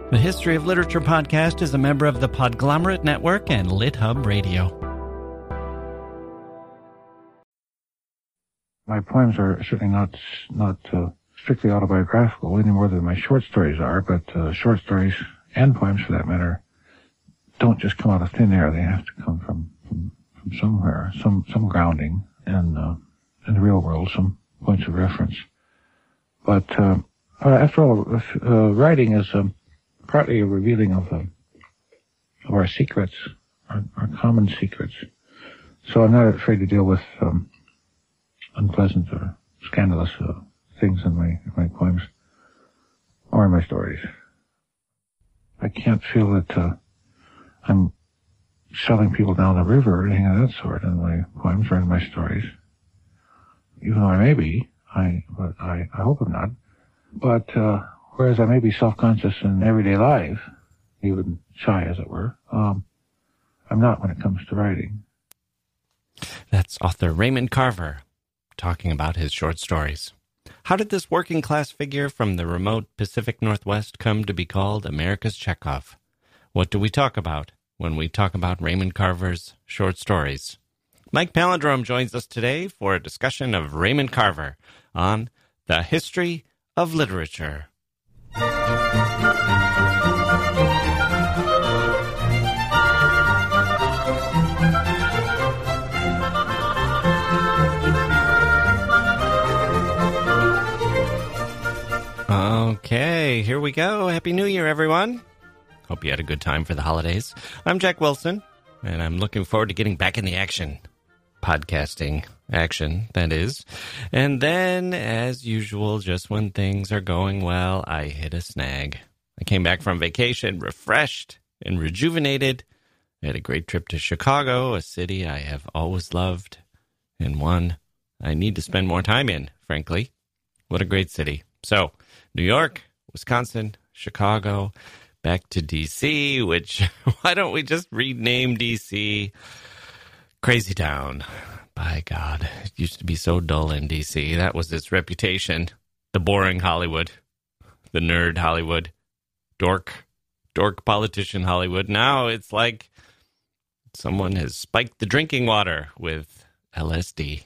The History of Literature podcast is a member of the Podglomerate Network and LitHub Radio. My poems are certainly not strictly autobiographical any more than my short stories are, but short stories and poems, for that matter, don't just come out of thin air. They have to come from somewhere, some grounding in the real world, some points of reference. But after all, writing is partly a revealing of our secrets, our common secrets. So I'm not afraid to deal with unpleasant or scandalous things in my poems or in my stories. I can't feel that I'm shoving people down the river or anything of that sort in my poems or in my stories. Even though I may be, I hope I'm not. But whereas I may be self-conscious in everyday life, even shy as it were, I'm not when it comes to writing. That's author Raymond Carver talking about his short stories. How did this working-class figure from the remote Pacific Northwest come to be called America's Chekhov? What do we talk about when we talk about Raymond Carver's short stories? Mike Palindrome joins us today for a discussion of Raymond Carver on the history of literature. Okay, here we go. Happy New Year, everyone. Hope you had a good time for the holidays. I'm Jack Wilson, and I'm looking forward to getting back in the action. Podcasting action, that is. And then, as usual, just when things are going well, I hit a snag. I came back from vacation refreshed and rejuvenated. I had a great trip to Chicago, a city I have always loved, and one I need to spend more time in, frankly. What a great city. So, New York, Wisconsin, Chicago, back to D.C., which, why don't we just rename D.C. Crazy Town? By God, it used to be so dull in D.C. That was its reputation. The boring Hollywood, the nerd Hollywood, dork politician Hollywood. Now it's like someone has spiked the drinking water with LSD.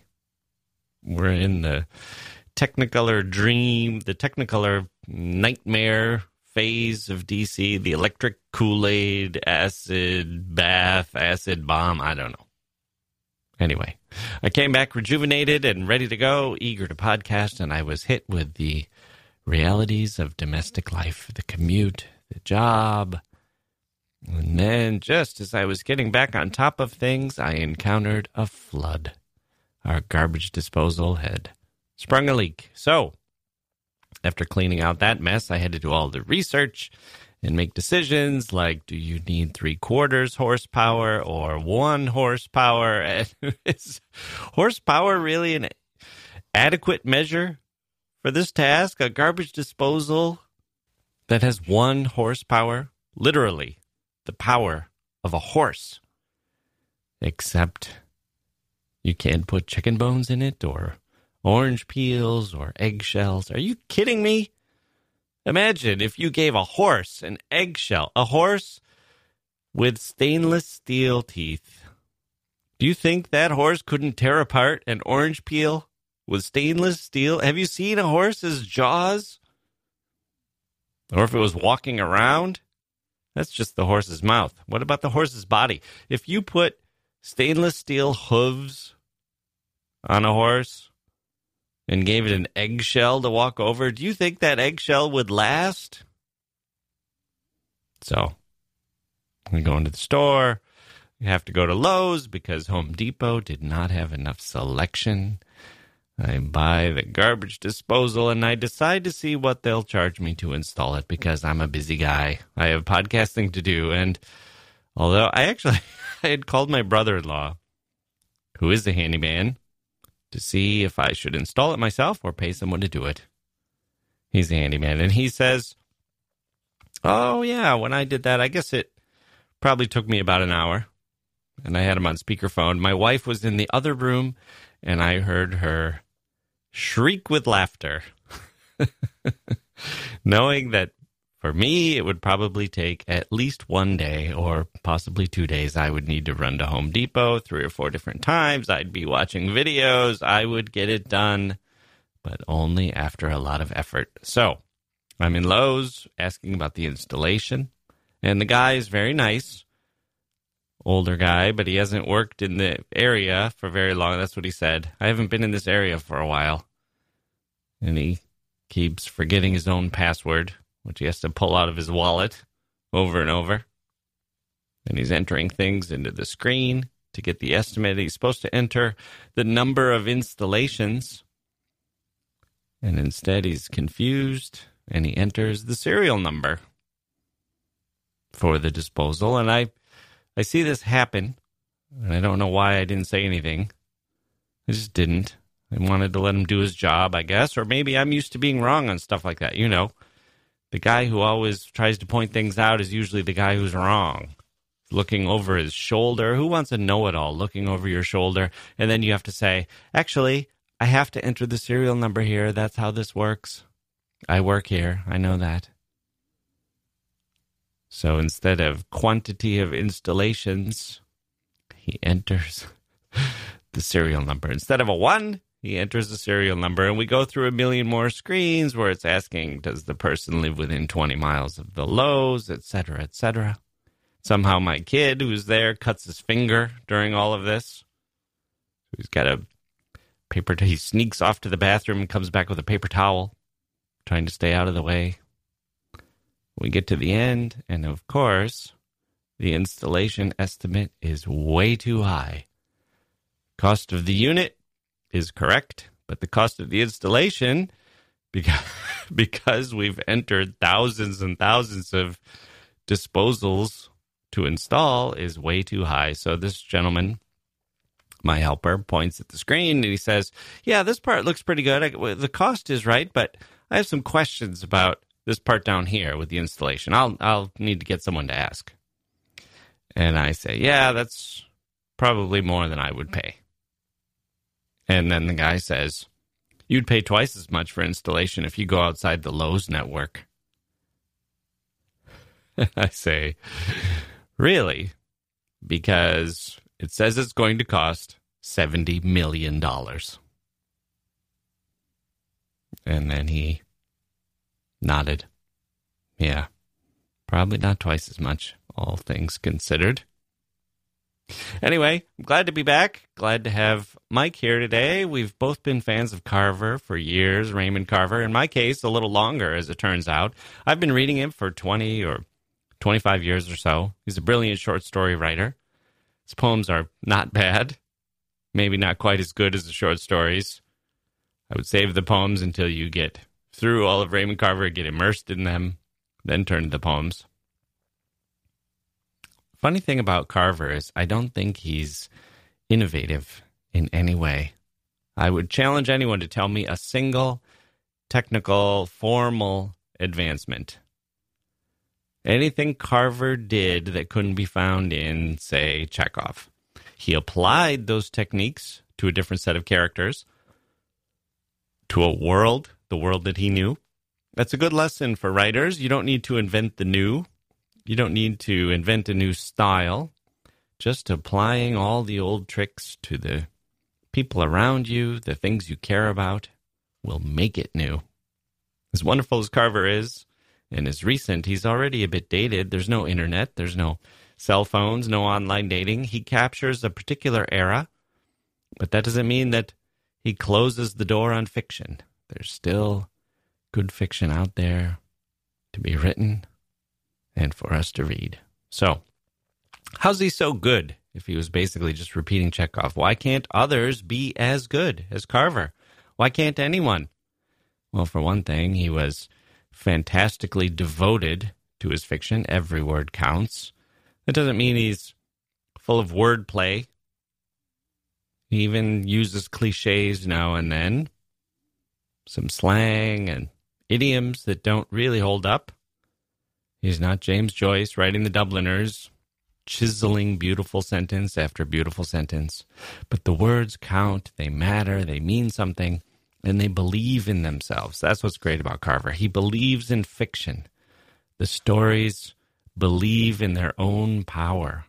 We're in the Technicolor dream, the Technicolor nightmare phase of DC, the electric Kool-Aid, acid bath, acid bomb, I don't know. Anyway, I came back rejuvenated and ready to go, eager to podcast, and I was hit with the realities of domestic life, the commute, the job. And then, just as I was getting back on top of things, I encountered a flood. Our garbage disposal had sprung a leak. So, after cleaning out that mess, I had to do all the research and make decisions like, do you need 3/4 horsepower or 1 horsepower? And is horsepower really an adequate measure for this task? A garbage disposal that has 1 horsepower? Literally, the power of a horse. Except you can't put chicken bones in it or orange peels or eggshells. Are you kidding me? Imagine if you gave a horse an eggshell, a horse with stainless steel teeth. Do you think that horse couldn't tear apart an orange peel with stainless steel? Have you seen a horse's jaws? Or if it was walking around? That's just the horse's mouth. What about the horse's body? If you put stainless steel hooves on a horse and gave it an eggshell to walk over, do you think that eggshell would last? So, we go into the store. You have to go to Lowe's because Home Depot did not have enough selection. I buy the garbage disposal and I decide to see what they'll charge me to install it because I'm a busy guy. I have podcasting to do. And although I had called my brother-in-law, who is a handyman, to see if I should install it myself or pay someone to do it. He's a handyman, and he says, oh, yeah, when I did that, I guess it probably took me about an hour, and I had him on speakerphone. My wife was in the other room, and I heard her shriek with laughter, knowing that For me, it would probably take at least 1 day or possibly 2 days. I would need to run to Home Depot 3 or 4 different times. I'd be watching videos. I would get it done, but only after a lot of effort. So I'm in Lowe's asking about the installation, and the guy is very nice. Older guy, but he hasn't worked in the area for very long. That's what he said. I haven't been in this area for a while. And he keeps forgetting his own password, which he has to pull out of his wallet over and over. And he's entering things into the screen to get the estimate. He's supposed to enter the number of installations. And instead he's confused, and he enters the serial number for the disposal. And I see this happen, and I don't know why I didn't say anything. I just didn't. I wanted to let him do his job, I guess, or maybe I'm used to being wrong on stuff like that. You know, the guy who always tries to point things out is usually the guy who's wrong, looking over his shoulder. Who wants a know-it-all looking over your shoulder? And then you have to say, actually, I have to enter the serial number here. That's how this works. I work here. I know that. So instead of quantity of installations, he enters the serial number. Instead of a 1, he enters the serial number, and we go through a million more screens where it's asking, does the person live within 20 miles of the Lowe's, et cetera, et cetera. Somehow my kid, who's there, cuts his finger during all of this. He's got a paper, he sneaks off to the bathroom and comes back with a paper towel, trying to stay out of the way. We get to the end, and of course, the installation estimate is way too high. Cost of the unit is correct, but the cost of the installation, because we've entered thousands and thousands of disposals to install, is way too high. So this gentleman, my helper, points at the screen, and he says, yeah, this part looks pretty good. The cost is right, but I have some questions about this part down here with the installation. I'll need to get someone to ask. And I say, yeah, that's probably more than I would pay. And then the guy says, you'd pay twice as much for installation if you go outside the Lowe's network. I say, really? Because it says it's going to cost $70 million. And then he nodded. Yeah, probably not twice as much, all things considered. Anyway, I'm glad to be back. Glad to have Mike here today. We've both been fans of Carver for years, Raymond Carver. In my case, a little longer, as it turns out. I've been reading him for 20 or 25 years or so. He's a brilliant short story writer. His poems are not bad. Maybe not quite as good as the short stories. I would save the poems until you get through all of Raymond Carver, get immersed in them, then turn to the poems. Funny thing about Carver is I don't think he's innovative in any way. I would challenge anyone to tell me a single technical, formal advancement. Anything Carver did that couldn't be found in, say, Chekhov. He applied those techniques to a different set of characters, to a world, the world that he knew. That's a good lesson for writers. You don't need to invent the new. You don't need to invent a new style. Just applying all the old tricks to the people around you, the things you care about, will make it new. As wonderful as Carver is, and as recent, he's already a bit dated. There's no internet. There's no cell phones, no online dating. He captures a particular era, but that doesn't mean that he closes the door on fiction. There's still good fiction out there to be written and for us to read. So, how's he so good if he was basically just repeating Chekhov? Why can't others be as good as Carver? Why can't anyone? Well, for one thing, he was fantastically devoted to his fiction. Every word counts. That doesn't mean he's full of wordplay. He even uses cliches now and then, some slang and idioms that don't really hold up. He's not James Joyce writing The Dubliners, chiseling beautiful sentence after beautiful sentence. But the words count, they matter, they mean something, and they believe in themselves. That's what's great about Carver. He believes in fiction. The stories believe in their own power.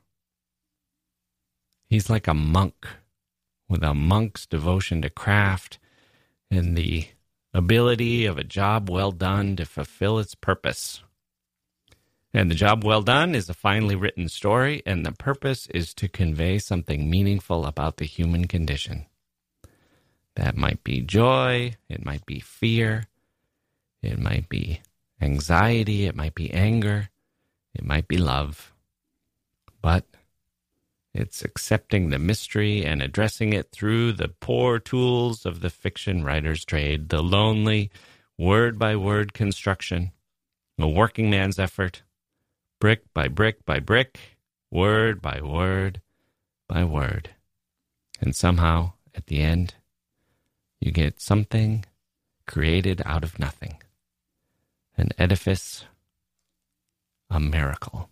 He's like a monk with a monk's devotion to craft and the ability of a job well done to fulfill its purpose. And the job well done is a finely written story, and the purpose is to convey something meaningful about the human condition. That might be joy, it might be fear, it might be anxiety, it might be anger, it might be love. But it's accepting the mystery and addressing it through the poor tools of the fiction writer's trade, the lonely, word-by-word construction, a working man's effort, brick by brick by brick, word by word by word. And somehow, at the end, you get something created out of nothing. An edifice, a miracle.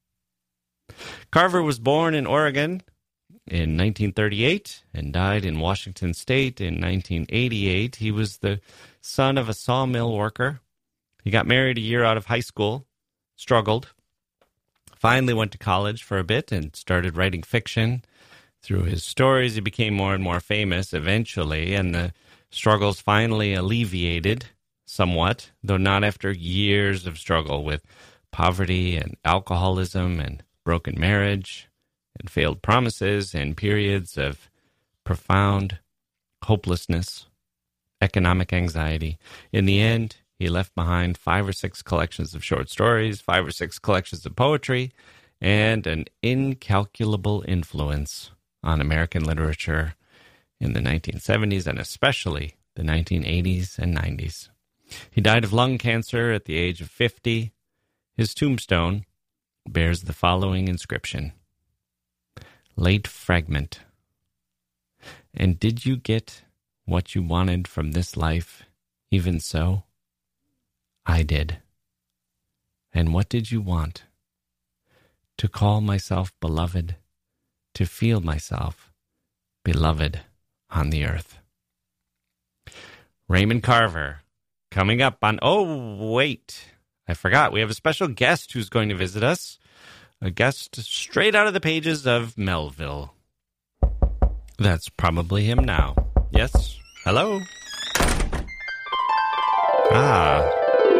Carver was born in Oregon in 1938 and died in Washington State in 1988. He was the son of a sawmill worker. He got married a year out of high school, struggled, finally went to college for a bit and started writing fiction. Through his stories, he became more and more famous eventually, and the struggles finally alleviated somewhat, though not after years of struggle with poverty and alcoholism and broken marriage and failed promises and periods of profound hopelessness, economic anxiety. In the end, he left behind 5 or 6 collections of short stories, 5 or 6 collections of poetry, and an incalculable influence on American literature in the 1970s and especially the 1980s and 90s. He died of lung cancer at the age of 50. His tombstone bears the following inscription: Late fragment. And did you get what you wanted from this life, even so? I did. And what did you want? To call myself beloved, to feel myself beloved on the earth. Raymond Carver, coming up on... Oh, wait. I forgot. We have a special guest who's going to visit us. A guest straight out of the pages of Melville. That's probably him now. Yes? Hello? Ah.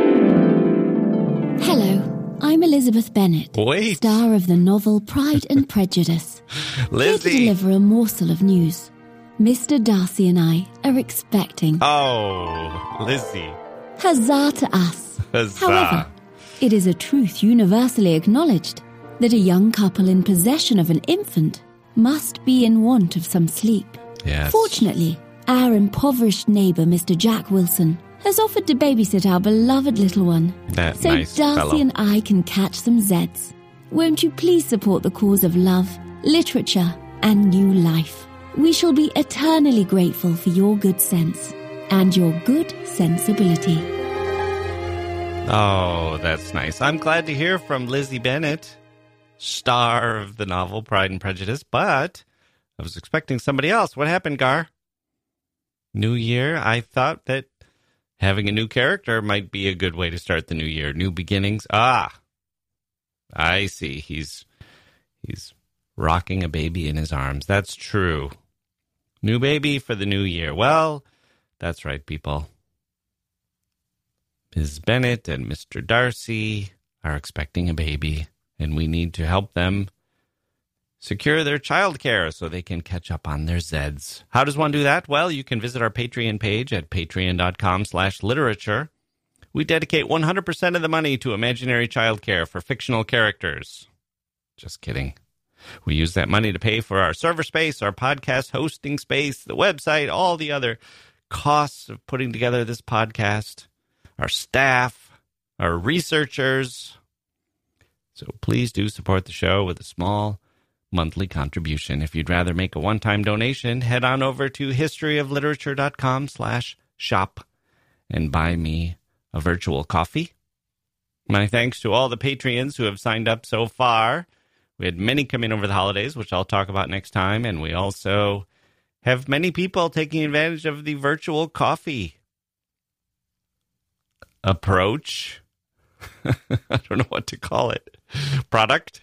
Hello, I'm Elizabeth Bennet, Wait. star of the novel Pride and Prejudice. Lizzie. Here to deliver a morsel of news. Mr. Darcy and I are expecting. Oh, Lizzie. Huzzah to us. Huzzah. However, it is a truth universally acknowledged that a young couple in possession of an infant must be in want of some sleep. Yes. Fortunately, our impoverished neighbour, Mr. Jack Wilson, has offered to babysit our beloved little one. That so nice Darcy fellow. and I can catch some Zeds. Won't you please support the cause of love, literature, and new life? We shall be eternally grateful for your good sense and your good sensibility. Oh, that's nice. I'm glad to hear from Lizzie Bennet, star of the novel Pride and Prejudice, but I was expecting somebody else. What happened, Gar? New year? I thought that having a new character might be a good way to start the new year. New beginnings. Ah, I see. He's rocking a baby in his arms. That's true. New baby for the new year. Well, that's right, people. Ms. Bennet and Mr. Darcy are expecting a baby, and we need to help them secure their childcare so they can catch up on their Zeds. How does one do that? Well, you can visit our Patreon page at patreon.com/literature. We dedicate 100% of the money to imaginary childcare for fictional characters. Just kidding. We use that money to pay for our server space, our podcast hosting space, the website, all the other costs of putting together this podcast, our staff, our researchers. So please do support the show with a small monthly contribution. If you'd rather make a one-time donation, head on over to historyofliterature.com/shop and buy me a virtual coffee. My thanks to all the Patreons who have signed up so far. We had many come in over the holidays, which I'll talk about next time, and we also have many people taking advantage of the virtual coffee approach. I don't know what to call it. Product?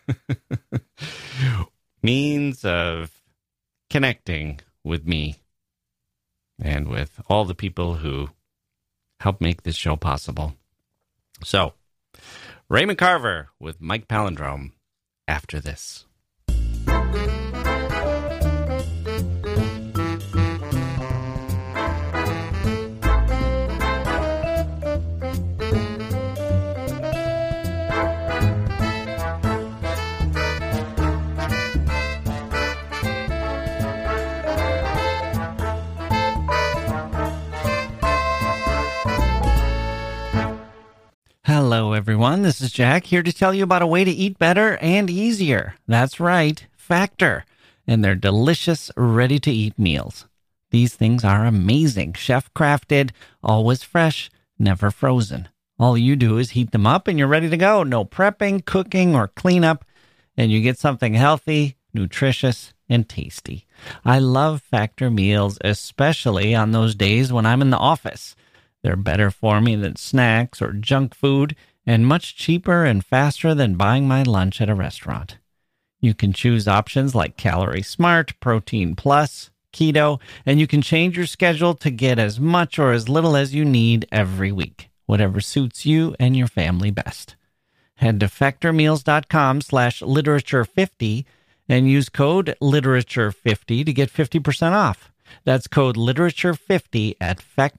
Means of connecting with me and with all the people who help make this show possible. So, Raymond Carver with Mike Palindrome after this. Hello, everyone. This is Jack here to tell you about a way to eat better and easier. That's right, Factor, and their delicious, ready-to-eat meals. These things are amazing, chef-crafted, always fresh, never frozen. All you do is heat them up and you're ready to go. No prepping, cooking, or cleanup, and you get something healthy, nutritious, and tasty. I love Factor meals, especially on those days when I'm in the office. They're better for me than snacks or junk food, and much cheaper and faster than buying my lunch at a restaurant. You can choose options like Calorie Smart, Protein Plus, Keto, and you can change your schedule to get as much or as little as you need every week, whatever suits you and your family best. Head to factormeals.com/literature50 and use code literature50 to get 50% off. That's code literature50 at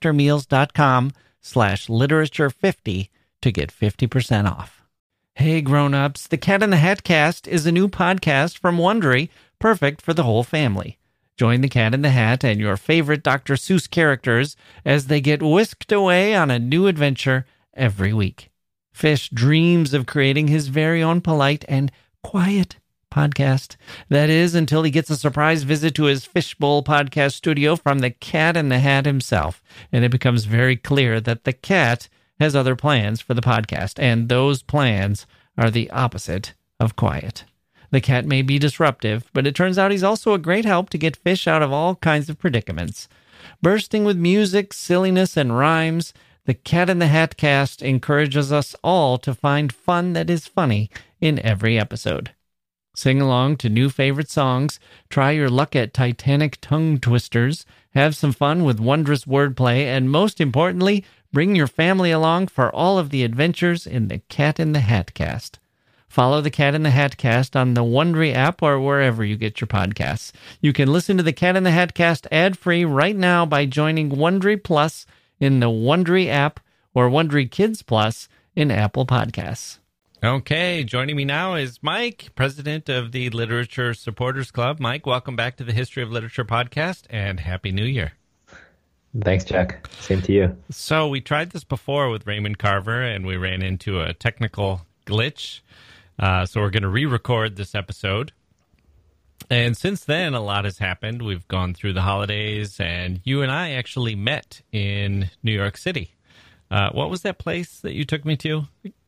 factormeals.com/literature50 to get 50% off. Hey grown-ups, the Cat in the Hat Cast is a new podcast from Wondery, perfect for the whole family. Join the Cat in the Hat and your favorite Dr. Seuss characters as they get whisked away on a new adventure every week. Fish dreams of creating his very own polite and quiet podcast. That is, until he gets a surprise visit to his Fishbowl podcast studio from the Cat in the Hat himself. And it becomes very clear that the cat has other plans for the podcast, and those plans are the opposite of quiet. The cat may be disruptive, but it turns out he's also a great help to get Fish out of all kinds of predicaments. Bursting with music, silliness, and rhymes, the Cat in the Hat Cast encourages us all to find fun that is funny in every episode. Sing along to new favorite songs, try your luck at Titanic tongue twisters, have some fun with wondrous wordplay, and most importantly, bring your family along for all of the adventures in the Cat in the Hat Cast. Follow the Cat in the Hat Cast on the Wondery app or wherever you get your podcasts. You can listen to the Cat in the Hat Cast ad-free right now by joining Wondery Plus in the Wondery app or Wondery Kids Plus in Apple Podcasts. Okay, joining me now is Mike, president of the Literature Supporters Club. Mike, welcome back to the History of Literature podcast, and Happy New Year. Thanks, Jack. Same to you. So we tried this before with Raymond Carver, and we ran into a technical glitch. So we're going to re-record this episode. And since then, a lot has happened. We've gone through the holidays, and you and I actually met in New York City. What was that place that you took me to?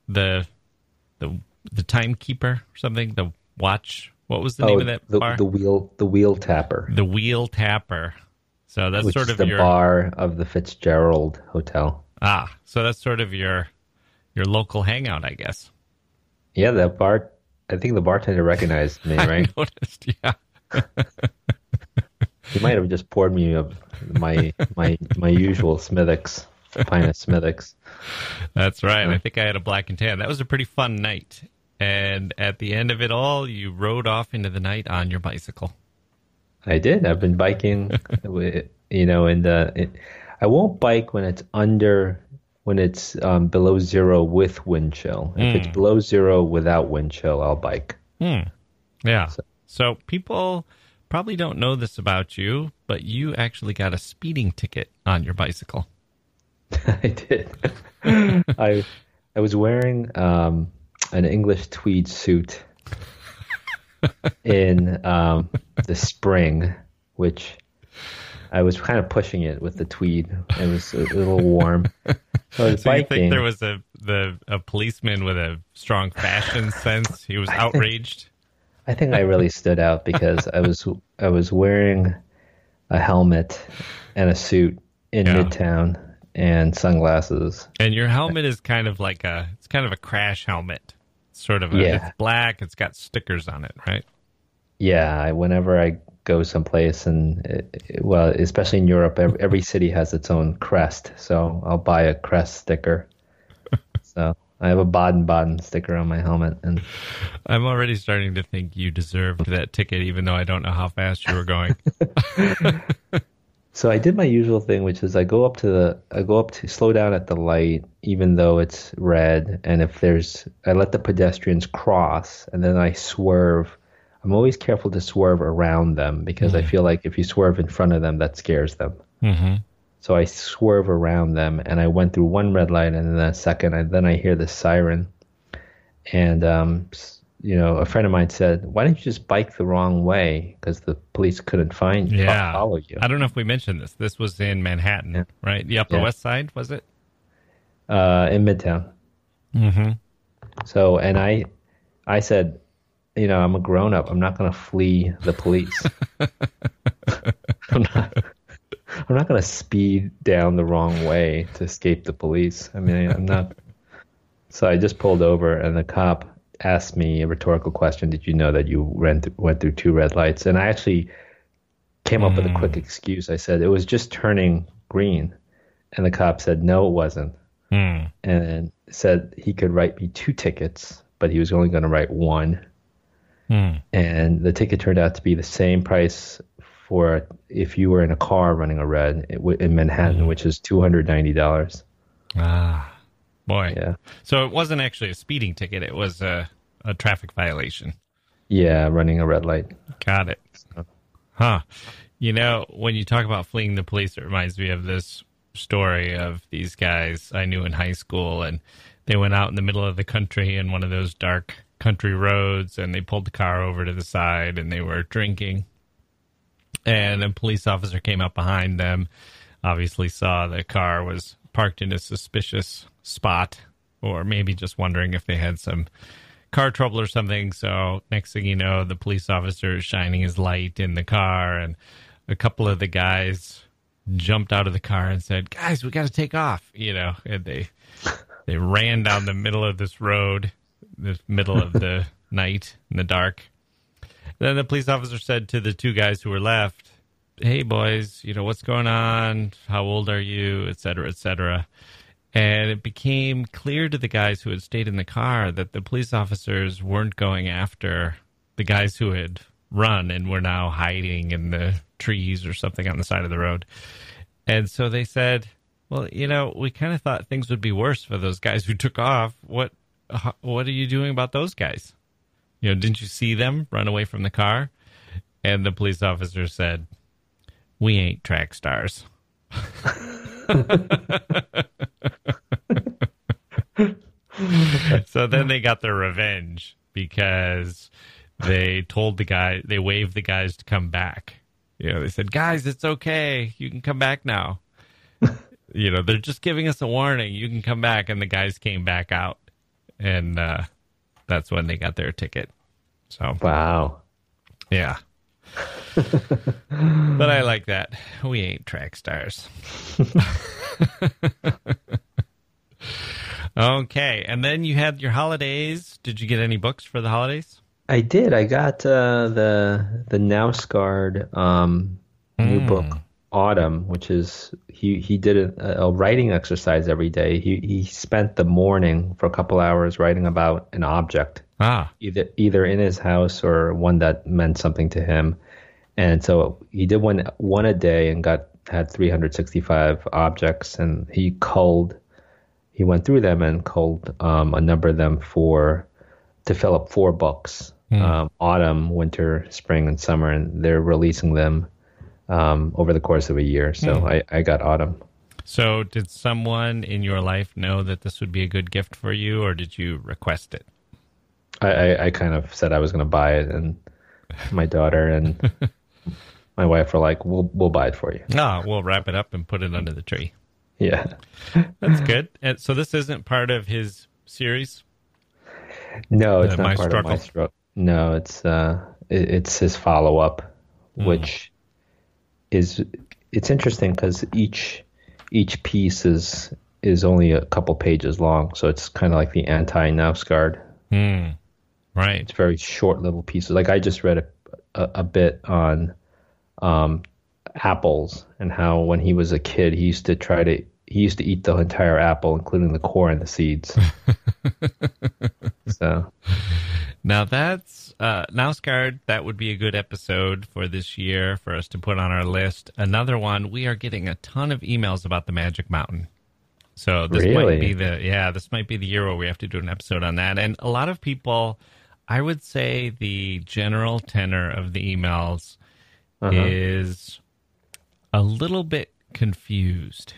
The Timekeeper or something? The Watch? What was the name of that bar? The Wheel Tapper. The Wheel Tapper. So that's which sort is of the your bar of the Fitzgerald Hotel. Ah, so that's sort of your local hangout, I guess. Yeah, that bar. I think the bartender recognized me, right? I noticed, yeah. He might have just poured me my usual Smithwick's, pint of Smithwick's. That's right. I think I had a black and tan. That was a pretty fun night. And at the end of it all, you rode off into the night on your bicycle. I did. I've been biking, and I won't bike when it's below zero with wind chill. If it's below zero without wind chill, I'll bike. Yeah. So people probably don't know this about you, but you actually got a speeding ticket on your bicycle. I did. I was wearing an English tweed suit in the spring, which I was kind of pushing it with the tweed. It was a little warm. So I was biking. You think there was a policeman with a strong fashion sense? He was outraged? I think I really stood out because I was wearing a helmet and a suit in Midtown, and sunglasses. And your helmet is kind of like it's kind of a crash helmet. Sort of it's black, it's got stickers on it, right? Yeah, whenever I go someplace, and well, especially in Europe, every city has its own crest. So I'll buy a crest sticker. So I have a Baden-Baden sticker on my helmet, and I'm already starting to think you deserved that ticket, even though I don't know how fast you were going. So I did my usual thing, which is I go up to slow down at the light, even though it's red, and I let the pedestrians cross, and then I swerve. I'm always careful to swerve around them because I feel like if you swerve in front of them, that scares them. Mm-hmm. So I swerve around them, and I went through one red light, and then a second, then I hear the siren. And, a friend of mine said, why didn't you just bike the wrong way? Because the police couldn't follow you. I don't know if we mentioned this. This was in Manhattan, right? The Upper West Side, was it? In Midtown. Mm-hmm. So, and I said, I'm a grown-up. I'm not going to flee the police. I'm not going to speed down the wrong way to escape the police. I mean, I'm not. So I just pulled over, and the cop asked me a rhetorical question. Did you know that you went through two red lights? And I actually came up with a quick excuse. I said, it was just turning green. And the cop said, no, it wasn't. And said he could write me 2 tickets, but he was only going to write 1. And the ticket turned out to be the same price for if you were in a car running a red in Manhattan, which is $290. Ah, boy. Yeah. So it wasn't actually a speeding ticket. It was a traffic violation. Yeah, running a red light. Got it. Huh. When you talk about fleeing the police, it reminds me of this story of these guys I knew in high school, and they went out in the middle of the country in one of those dark country roads, and they pulled the car over to the side, and they were drinking. And a police officer came up behind them, obviously saw the car was parked in a suspicious spot, or maybe just wondering if they had some car trouble or something. So next thing you know, the police officer is shining his light in the car, and a couple of the guys jumped out of the car and said, guys, we got to take off, and they ran down the middle of this road, the middle of the night in the dark. Then the police officer said to the 2 guys who were left, hey, boys, what's going on? How old are you? Et cetera, et cetera. And it became clear to the guys who had stayed in the car that the police officers weren't going after the guys who had run and were now hiding in the trees or something on the side of the road. And so they said, well, we kind of thought things would be worse for those guys who took off. What are you doing about those guys? Didn't you see them run away from the car? And the police officer said, we ain't track stars. So then they got their revenge because they waved the guys to come back. They said, guys, it's okay. You can come back now. They're just giving us a warning. You can come back. And the guys came back out. And that's when they got their ticket. So wow. Yeah. But I like that. We ain't track stars. Okay. And then you had your holidays. Did you get any books for the holidays? I did. I got the Nausgaard new book, Autumn, which is he did a writing exercise every day. He spent the morning for a couple hours writing about an object, either in his house or one that meant something to him. And so he did one a day and had 365 objects, and he went through them and culled a number of them to fill up 4 books. Autumn, winter, spring, and summer, and they're releasing them over the course of a year. So I got Autumn. So did someone in your life know that this would be a good gift for you, or did you request it? I kind of said I was going to buy it, and my daughter and my wife were like, we'll buy it for you. We'll wrap it up and put it under the tree. Yeah. That's good. And so this isn't part of his series? No, it's not part of My Struggle. No, it's his follow-up, which it's interesting because each each piece is only a couple pages long, so it's kind of like the anti-Nausgard. Right. It's very short little pieces. Like I just read a bit on apples and how when he was a kid he used to eat the entire apple, including the core and the seeds. So now that's Nausgard. That would be a good episode for this year for us to put on our list. Another one, we are getting a ton of emails about the Magic Mountain. So this might be the year where we have to do an episode on that. And a lot of people, I would say the general tenor of the emails is a little bit confused.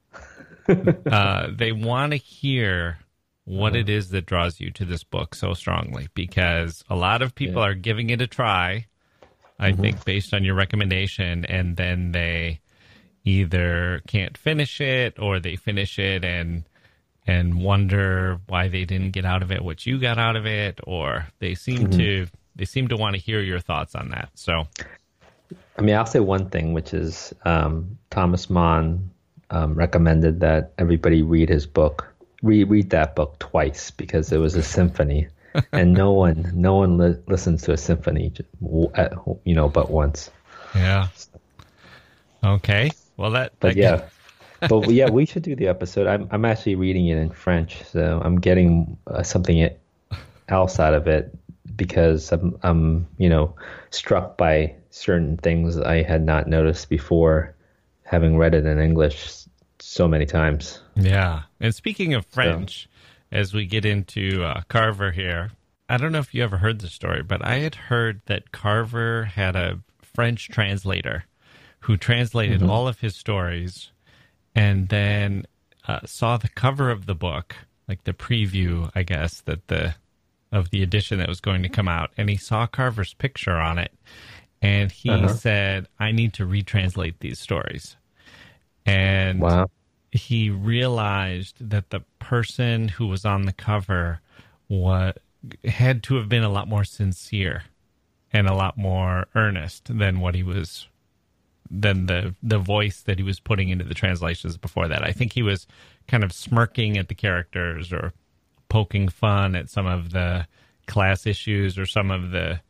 They want to hear what it is that draws you to this book so strongly, because a lot of people are giving it a try, I think, based on your recommendation, and then they either can't finish it or they finish it and wonder why they didn't get out of it what you got out of it, or they seem to want to hear your thoughts on that. So, I mean, I'll say one thing, which is Thomas Mann recommended that everybody read his book, read that book twice, because it was a symphony, and no one listens to a symphony, but once. Yeah. Okay. Well, we should do the episode. I'm actually reading it in French, so I'm getting something else out of it, because I'm struck by certain things I had not noticed before, having read it in English so many times. Yeah. And speaking of French, as we get into Carver here, I don't know if you ever heard the story, but I had heard that Carver had a French translator who translated all of his stories, and then saw the cover of the book, like the preview, I guess, of the edition that was going to come out, and he saw Carver's picture on it, and he said, I need to retranslate these stories. And he realized that the person who was on the cover had to have been a lot more sincere and a lot more earnest than what he was, than the voice that he was putting into the translations before that. I think he was kind of smirking at the characters or poking fun at some of the class issues or some of the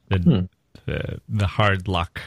hard luck,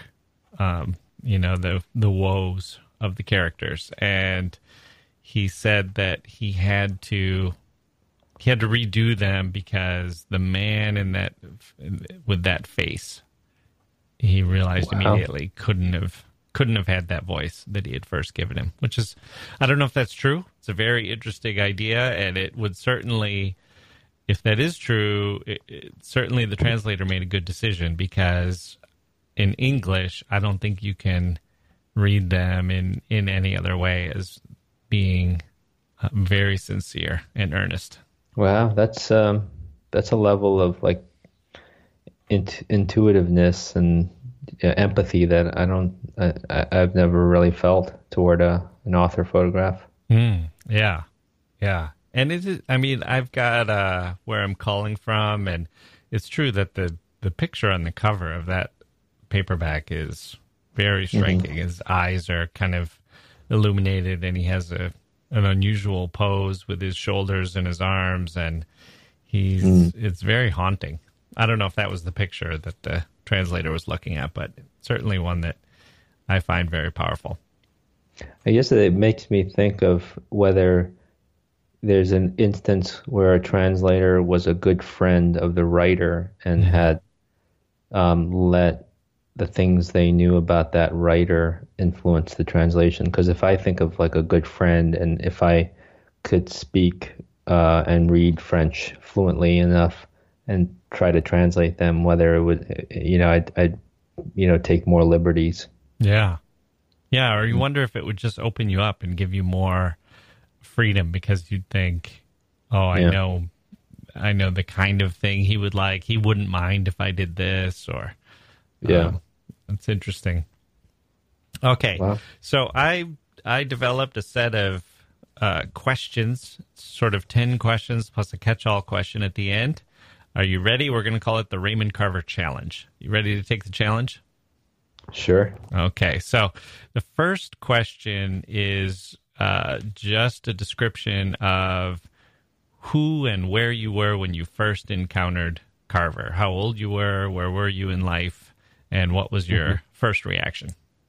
the woes of the characters. And he said that he had to redo them because the man with that face, he realized immediately couldn't have had that voice that he had first given him, which is, I don't know if that's true. It's a very interesting idea, and it would certainly, if that is true, certainly the translator made a good decision, because in English, I don't think you can read them in any other way as being very sincere and earnest. Wow, that's a level of like intuitiveness and empathy that I've never really felt toward an author photograph. Yeah. And it is, I mean, I've got where I'm calling from, and it's true that the picture on the cover of that paperback is very striking. His eyes are kind of illuminated, and he has an unusual pose with his shoulders and his arms, and it's very haunting. I don't know if that was the picture that the translator was looking at, but certainly one that I find very powerful. I guess it makes me think of whether there's an instance where a translator was a good friend of the writer and had let the things they knew about that writer influence the translation. Because if I think of like a good friend, and if I could speak and read French fluently enough and try to translate them, whether it would, I'd take more liberties. Yeah. Or you wonder if it would just open you up and give you more freedom, because you'd think, I know the kind of thing he would like. He wouldn't mind if I did this, or that's interesting. Okay. Wow. So I developed a set of questions, sort of 10 questions plus a catch-all question at the end. Are you ready? We're going to call it the Raymond Carver Challenge. You ready to take the challenge? Sure. Okay. So the first question is just a description of who and where you were when you first encountered Carver, how old you were you in life, and what was your first reaction?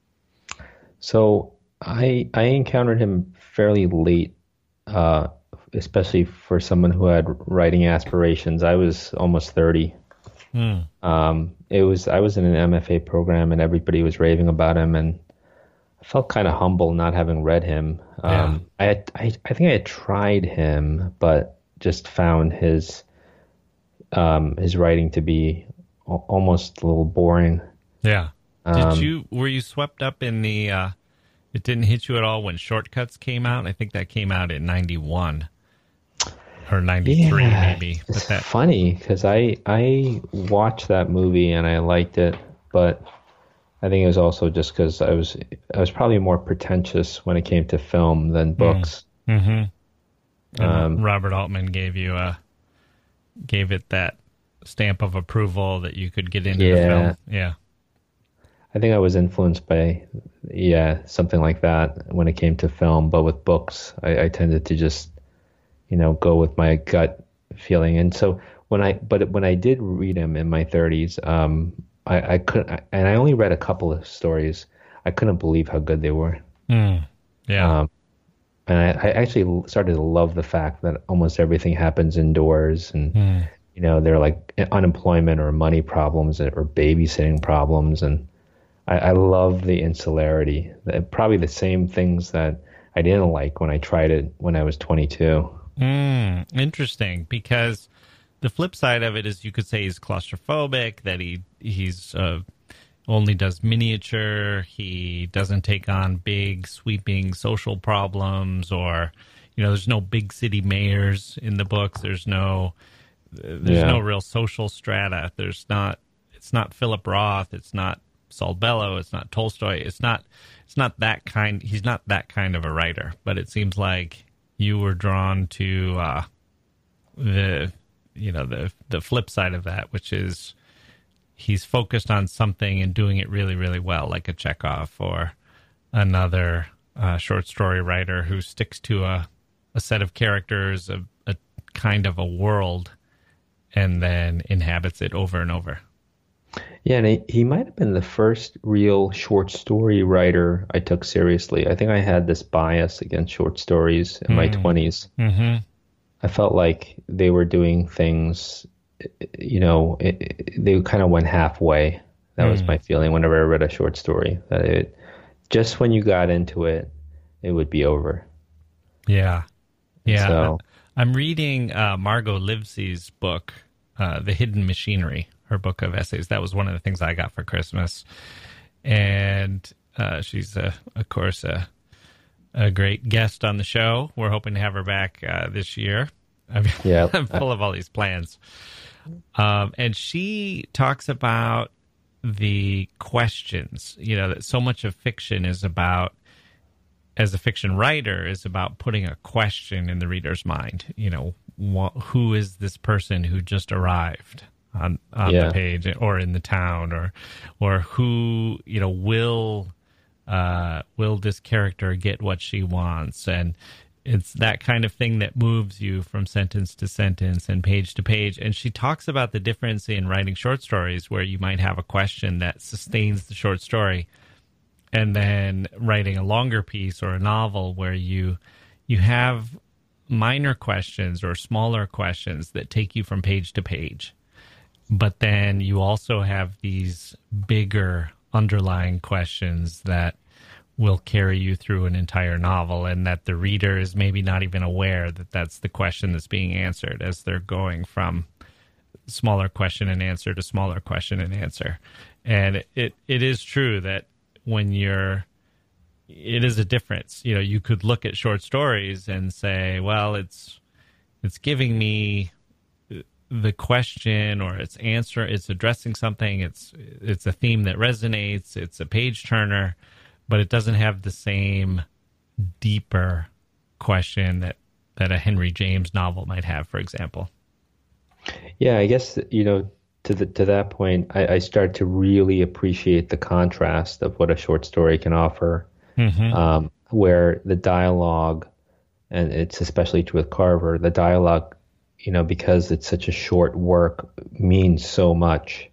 So I encountered him fairly late, especially for someone who had writing aspirations. I was almost 30. I was in an MFA program and everybody was raving about him, and I felt kind of humble not having read him. I think I had tried him, but just found his writing to be almost a little boring. Yeah. Were you swept up in the, it didn't hit you at all when Shortcuts came out? I think that came out in 91 or 93 maybe. It's funny because I watched that movie and I liked it, but I think it was also just because I was probably more pretentious when it came to film than books. Robert Altman gave it that stamp of approval that you could get into the film. Yeah. I think I was influenced by, something like that when it came to film. But with books, I tended to just, go with my gut feeling. And so when I did read him in my 30s, I couldn't, and I only read a couple of stories. I couldn't believe how good they were. Yeah. And I actually started to love the fact that almost everything happens indoors, and they're like unemployment or money problems or babysitting problems, and I love the insularity. Probably the same things that I didn't like when I tried it when I was 22. Interesting, because the flip side of it is you could say he's claustrophobic, that he's only does miniature, he doesn't take on big, sweeping social problems, or, there's no big city mayors in the books. There's no real social strata. It's not Philip Roth. It's not Saul Bellow. It's not Tolstoy. It's not that kind. He's not that kind of a writer, but it seems like you were drawn to the flip side of that, which is he's focused on something and doing it really, really well, like a Chekhov or another short story writer who sticks to a set of characters, a kind of a world, and then inhabits it over and over. Yeah, and he might have been the first real short story writer I took seriously. I think I had this bias against short stories in my 20s. I felt like they were doing things, they kind of went halfway. That was my feeling whenever I read a short story, that just when you got into it, it would be over. Yeah. Yeah. So, I'm reading Margot Livesey's book, The Hidden Machinery, her book of essays. That was one of the things I got for Christmas. And she's, of course, a great guest on the show. We're hoping to have her back this year. I'm full of all these plans. And she talks about the questions, that so much of fiction is about, as a fiction writer, is about putting a question in the reader's mind. Who is this person who just arrived on the page or in the town, or who, will this character get what she wants? And it's that kind of thing that moves you from sentence to sentence and page to page. And she talks about the difference in writing short stories, where you might have a question that sustains the short story, and then writing a longer piece or a novel where you have minor questions or smaller questions that take you from page to page. But then you also have these bigger underlying questions that will carry you through an entire novel, and that the reader is maybe not even aware that that's the question that's being answered as they're going from smaller question and answer to smaller question and answer. And it is true that it is a difference. You could look at short stories and say, well, it's giving me the question, or it's addressing something, it's a theme that resonates, it's a page turner, but it doesn't have the same deeper question that a Henry James novel might have, for example. Yeah, I guess, to that point, I start to really appreciate the contrast of what a short story can offer. where the dialogue, and it's especially true with Carver, the dialogue, because it's such a short work, means so much.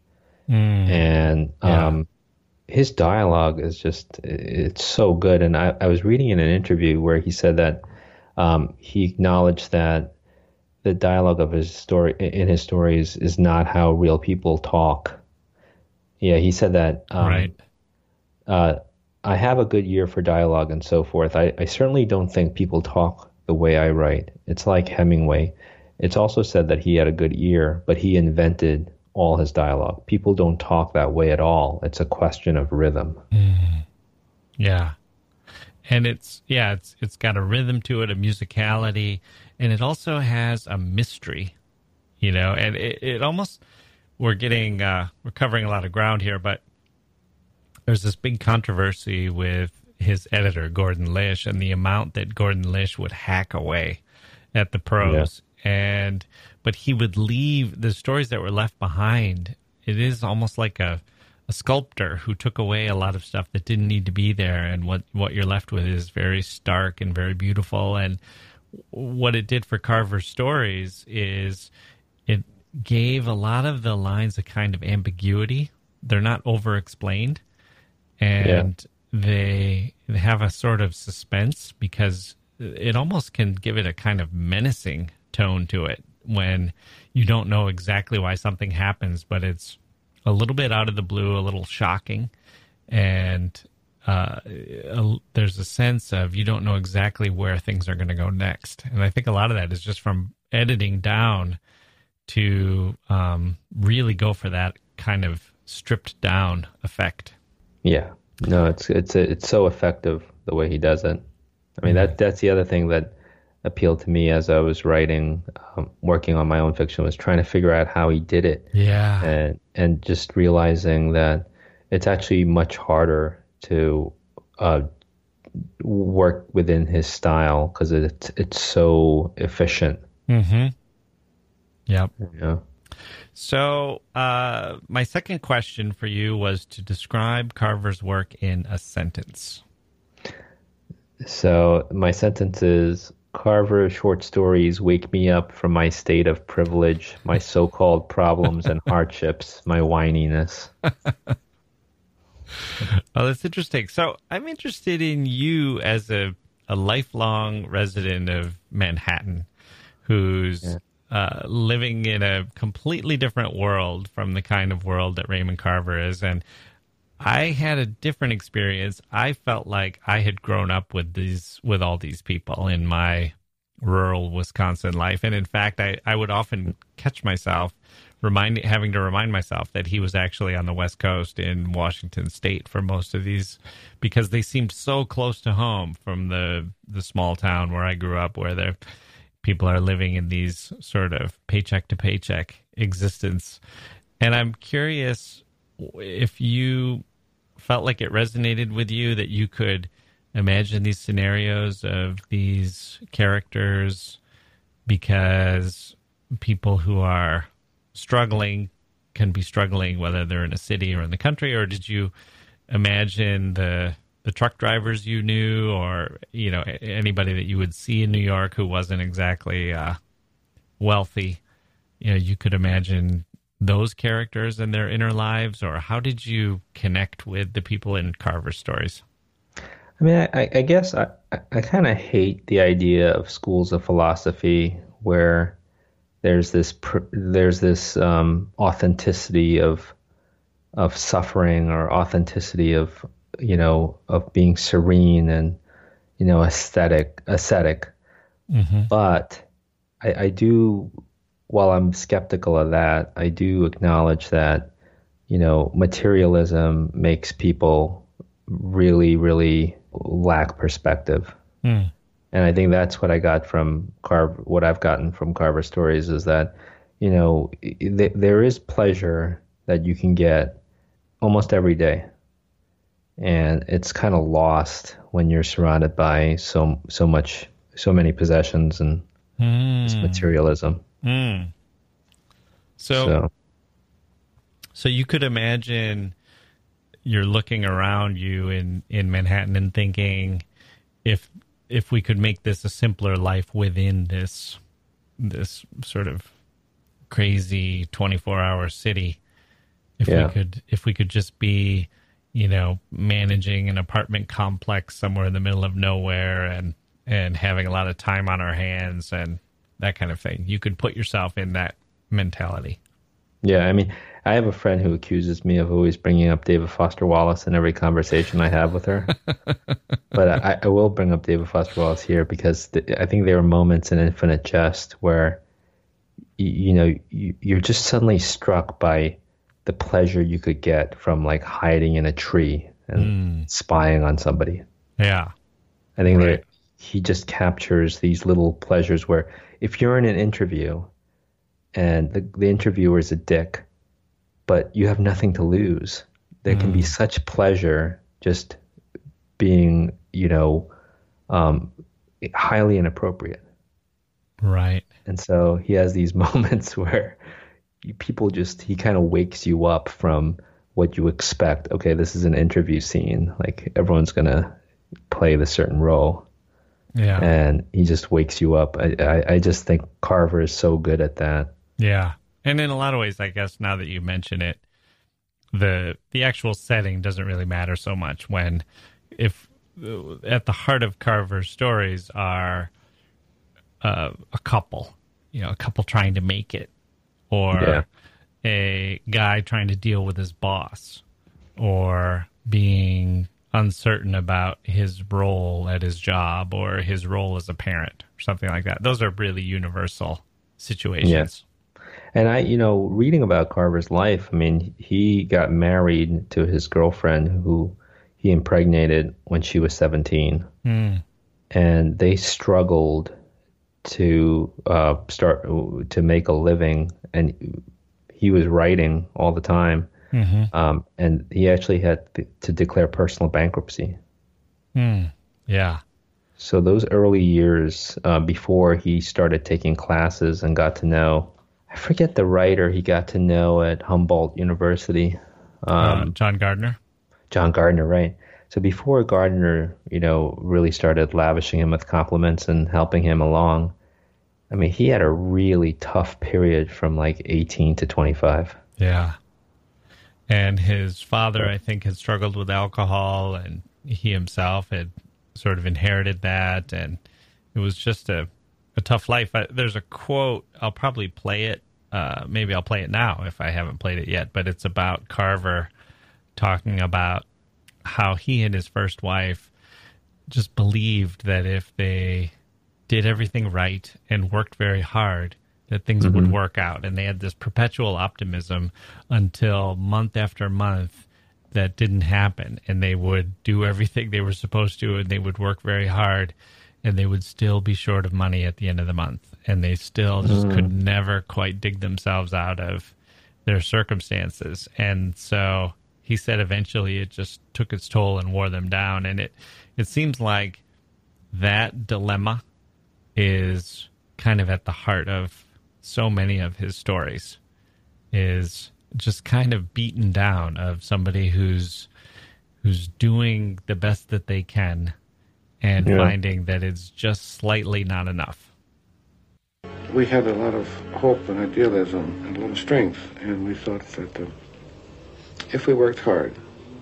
And his dialogue is just, it's so good. And I was reading in an interview where he said that he acknowledged that the dialogue of his stories is not how real people talk. Yeah, he said that. Right. I have a good ear for dialogue and so forth. I certainly don't think people talk the way I write. It's like Hemingway. It's also said that he had a good ear, but he invented all his dialogue. People don't talk that way at all. It's a question of rhythm. Yeah. And it's got a rhythm to it, a musicality, and it also has a mystery, and it almost, we're covering a lot of ground here, but there's this big controversy with his editor, Gordon Lish, and the amount that Gordon Lish would hack away at the prose. Yeah. But he would leave the stories that were left behind. It is almost like a sculptor who took away a lot of stuff that didn't need to be there, and what you're left with is very stark and very beautiful. And what it did for Carver's stories is it gave a lot of the lines a kind of ambiguity. They're not over-explained, and they have a sort of suspense, because it almost can give it a kind of menacing tone to it when you don't know exactly why something happens, but it's a little bit out of the blue, a little shocking, and there's a sense of you don't know exactly where things are going to go next. And I think a lot of that is just from editing down to really go for that kind of stripped down effect. Yeah, no, it's so effective the way he does it. I mean, that's the other thing that appealed to me as I was writing, working on my own fiction, was trying to figure out how he did it. Yeah. And just realizing that it's actually much harder to work within his style, because it's so efficient. Mm-hmm. Yep. Yeah. So my second question for you was to describe Carver's work in a sentence. So my sentence is: Carver's short stories wake me up from my state of privilege, my so-called problems and hardships, my whininess. Oh, that's interesting. So I'm interested in you as a lifelong resident of Manhattan who's living in a completely different world from the kind of world that Raymond Carver is. And I had a different experience. I felt like I had grown up with all these people in my rural Wisconsin life. And in fact, I would often catch myself having to remind myself that he was actually on the West Coast in Washington State for most of these, because they seemed so close to home from the small town where I grew up, where the people are living in these sort of paycheck to paycheck existence. And I'm curious if you felt like it resonated with you, that you could imagine these scenarios of these characters, because people who are struggling can be struggling whether they're in a city or in the country. Or did you imagine the truck drivers you knew, or anybody that you would see in New York who wasn't exactly wealthy? You could imagine those characters and their inner lives, or how did you connect with the people in Carver's stories? I mean, I guess I kind of hate the idea of schools of philosophy where there's this authenticity of suffering, or authenticity of being serene and ascetic. Mm-hmm. But I do, while I'm skeptical of that, I do acknowledge that materialism makes people really, really lack perspective. And I think that's what I got from Carver. What I've gotten from Carver stories is that, there is pleasure that you can get almost every day, and it's kind of lost when you're surrounded by so many possessions and this materialism. So you could imagine you're looking around you in Manhattan and thinking, if we could make this a simpler life within this sort of crazy 24-hour city, if we could just be, managing an apartment complex somewhere in the middle of nowhere and having a lot of time on our hands and that kind of thing, you could put yourself in that mentality. Yeah, I mean, I have a friend who accuses me of always bringing up David Foster Wallace in every conversation I have with her. But I will bring up David Foster Wallace here because I think there are moments in Infinite Jest where, you're just suddenly struck by the pleasure you could get from like hiding in a tree and spying on somebody. Yeah. I think he just captures these little pleasures where if you're in an interview and the interviewer is a dick, but you have nothing to lose, there can be such pleasure just being, highly inappropriate. Right. And so he has these moments where he kind of wakes you up from what you expect. Okay, this is an interview scene. Like everyone's going to play the certain role. Yeah. And he just wakes you up. I just think Carver is so good at that. Yeah. And in a lot of ways, I guess now that you mention it, the actual setting doesn't really matter so much if at the heart of Carver's stories are a couple trying to make it, or a guy trying to deal with his boss, or being uncertain about his role at his job or his role as a parent or something like that. Those are really universal situations. Yes. And reading about Carver's life, I mean, he got married to his girlfriend who he impregnated when she was 17. And they struggled to start to make a living, and he was writing all the time. And he actually had to declare personal bankruptcy. Yeah. So those early years before he started taking classes and got to know, I forget the writer he got to know at Humboldt University. John Gardner. John Gardner, right. So before Gardner, really started lavishing him with compliments and helping him along, I mean, he had a really tough period from like 18 to 25. Yeah. And his father, I think, had struggled with alcohol, and he himself had sort of inherited that, and it was just a tough life. There's a quote, I'll probably play it. Maybe I'll play it now if I haven't played it yet, but it's about Carver talking about how he and his first wife just believed that if they did everything right and worked very hard, that things would work out. And they had this perpetual optimism until month after month that didn't happen. And they would do everything they were supposed to, and they would work very hard, and they would still be short of money at the end of the month. And they still just could never quite dig themselves out of their circumstances. And so he said eventually it just took its toll and wore them down. And it seems like that dilemma is kind of at the heart of so many of his stories, is just kind of beaten down of somebody who's doing the best that they can and finding that it's just slightly not enough. We had a lot of hope and idealism and a lot of strength, and we thought that if we worked hard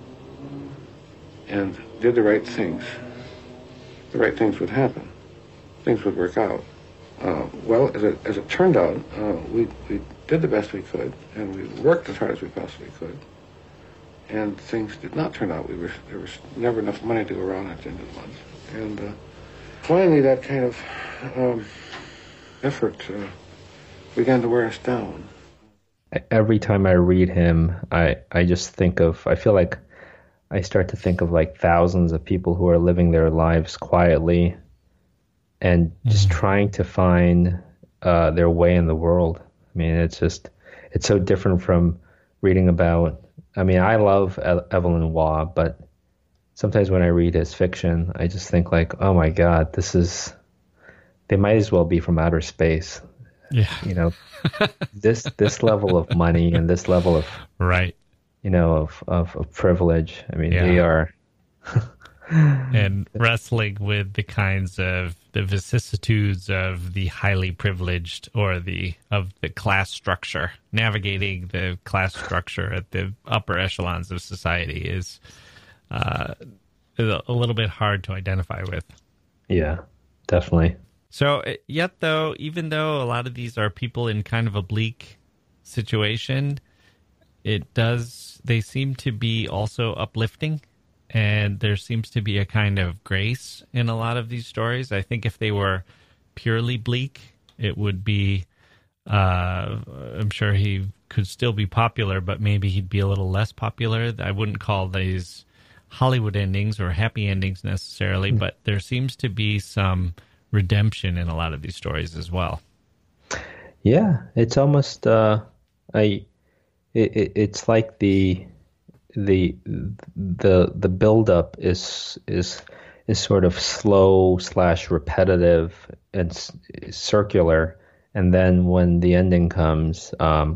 and did the right things would happen. Things would work out. Well, as it turned out, we did the best we could, and we worked as hard as we possibly could, and things did not turn out. There was never enough money to go around at the end of the month. And finally, that kind of effort began to wear us down. Every time I read him, I just think of, I feel like I start to think of like thousands of people who are living their lives quietly and just trying to find their way in the world. I mean, it's so different from reading about, I mean, I love Evelyn Waugh, but sometimes when I read his fiction, I just think like, oh my God, they might as well be from outer space. Yeah. You know, this level of money and this level of, right. you know, of privilege. I mean, they are, and wrestling with the kinds of the vicissitudes of the highly privileged or of the class structure. Navigating the class structure at the upper echelons of society is a little bit hard to identify with. Yeah, definitely. So yet though, even though a lot of these are people in kind of a bleak situation, they seem to be also uplifting. And there seems to be a kind of grace in a lot of these stories. I think if they were purely bleak, it would be, I'm sure he could still be popular, but maybe he'd be a little less popular. I wouldn't call these Hollywood endings or happy endings necessarily, but there seems to be some redemption in a lot of these stories as well. Yeah, it's almost, it's like the buildup is sort of slow / repetitive and circular, and then when the ending comes,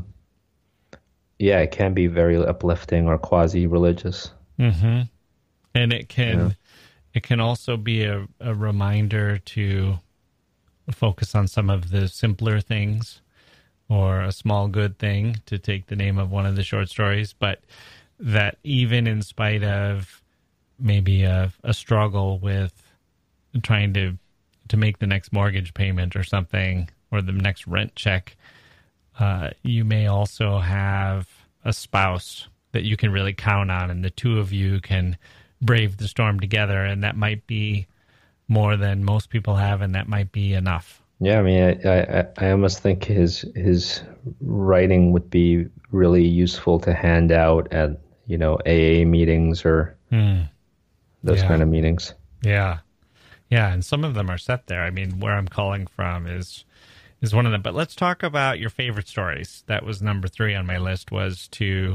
it can be very uplifting or quasi-religious. Mm-hmm. And it can also be a reminder to focus on some of the simpler things, or a small good thing, to take the name of one of the short stories, but that even in spite of maybe a struggle with trying to make the next mortgage payment or something, or the next rent check, you may also have a spouse that you can really count on, and the two of you can brave the storm together, and that might be more than most people have, and that might be enough. Yeah, I mean, I almost think his writing would be really useful to hand out at, AA meetings or those kind of meetings. Yeah. Yeah, and some of them are set there. I mean, Where I'm Calling From is one of them. But let's talk about your favorite stories. That was number 3 on my list, was to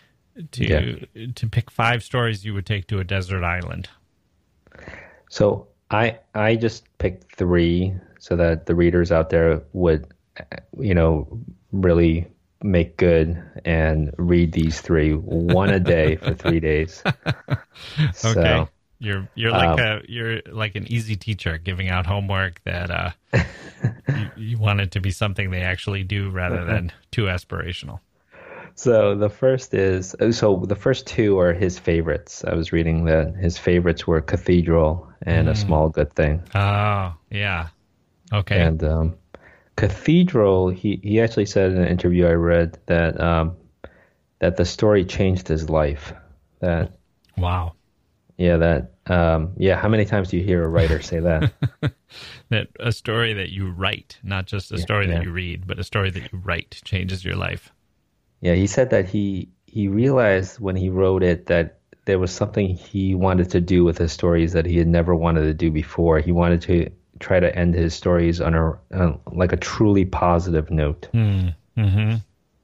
pick 5 stories you would take to a desert island. So I just picked 3 so that the readers out there would, really make good and read these 3, one a day for 3 days. Okay. You're like an easy teacher giving out homework that you want it to be something they actually do rather than too aspirational. So the first 2 are his favorites. I was reading that his favorites were Cathedral and A Small Good Thing. Oh, yeah. Okay. And Cathedral, he actually said in an interview I read that that the story changed his life. Wow. Yeah, how many times do you hear a writer say that? That a story that you write, not just a story that you read, but a story that you write changes your life. Yeah, he said that he realized when he wrote it that there was something he wanted to do with his stories that he had never wanted to do before. He wanted to try to end his stories on a truly positive note. Mm-hmm.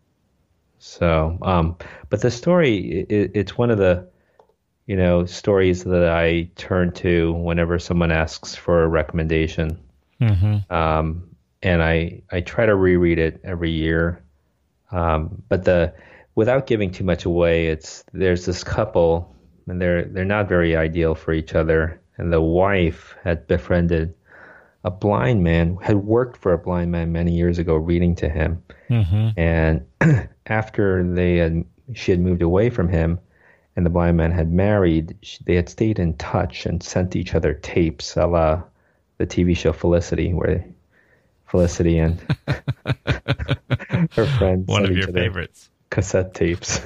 So, but the story, it's one of the, stories that I turn to whenever someone asks for a recommendation. Mm-hmm. And I try to reread it every year. But without giving too much away, there's this couple, and they're not very ideal for each other. And the wife had befriended a blind man, had worked for a blind man many years ago, reading to him. Mm-hmm. And after she had moved away from him, and the blind man had married, they had stayed in touch and sent each other tapes, a la the TV show Felicity, where Felicity and her friends, one of your favorites, cassette tapes.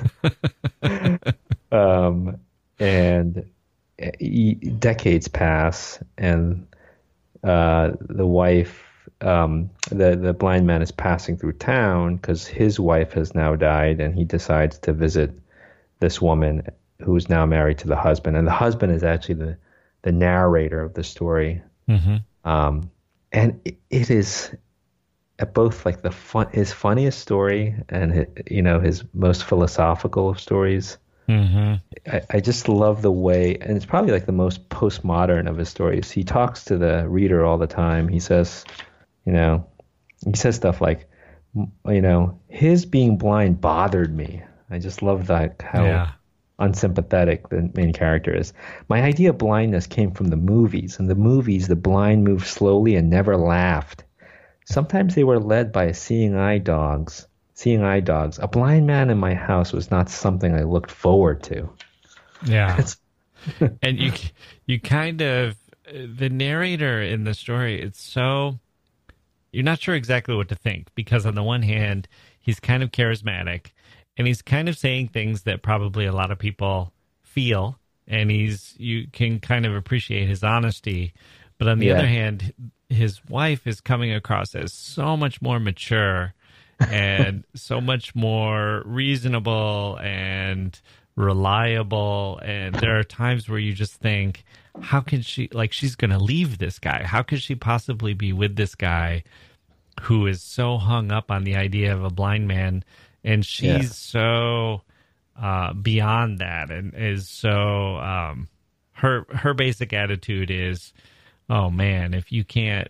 And decades pass, and the wife, the blind man is passing through town because his wife has now died, and he decides to visit this woman who is now married to the husband, and the husband is actually the narrator of the story. Mm-hmm. And it is both like his funniest story and his most philosophical of stories. Mm-hmm. I just love the way, and it's probably like the most postmodern of his stories. He talks to the reader all the time. He says, stuff like, his being blind bothered me. I just love that, how unsympathetic the main character is. My idea of blindness came from the movies. In the movies, the blind moved slowly and never laughed. Sometimes they were led by seeing eye dogs. A blind man in my house was not something I looked forward to. Yeah. And you kind of, the narrator in the story, it's so, you're not sure exactly what to think, because on the one hand, he's kind of charismatic and he's kind of saying things that probably a lot of people feel, and you can kind of appreciate his honesty. But on the other hand, his wife is coming across as so much more mature and so much more reasonable and reliable. And there are times where you just think, how can she, like, she's going to leave this guy. How could she possibly be with this guy who is so hung up on the idea of a blind man? And she's so beyond that, and is so, her basic attitude is, oh man, if you can't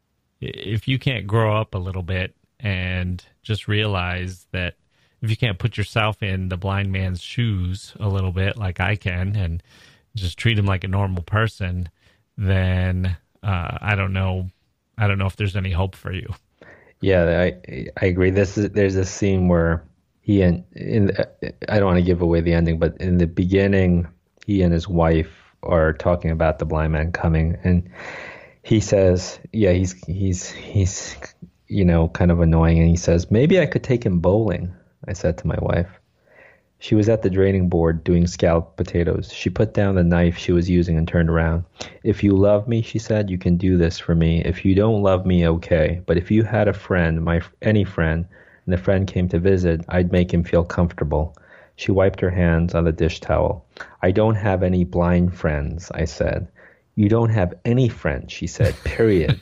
grow up a little bit and just realize that if you can't put yourself in the blind man's shoes a little bit, like I can, and just treat him like a normal person, then I don't know if there's any hope for you. Yeah, I agree. There's this scene where I don't want to give away the ending, but in the beginning, he and his wife are talking about the blind man coming, and he says, he's kind of annoying, and he says, maybe I could take him bowling. I said to my wife. She was at the draining board doing scalloped potatoes. She put down the knife she was using and turned around. If you love me, she said, you can do this for me. If you don't love me, okay. But if you had a friend, any friend, and the friend came to visit, I'd make him feel comfortable. She wiped her hands on the dish towel. I don't have any blind friends, I said. You don't have any friends, she said, period.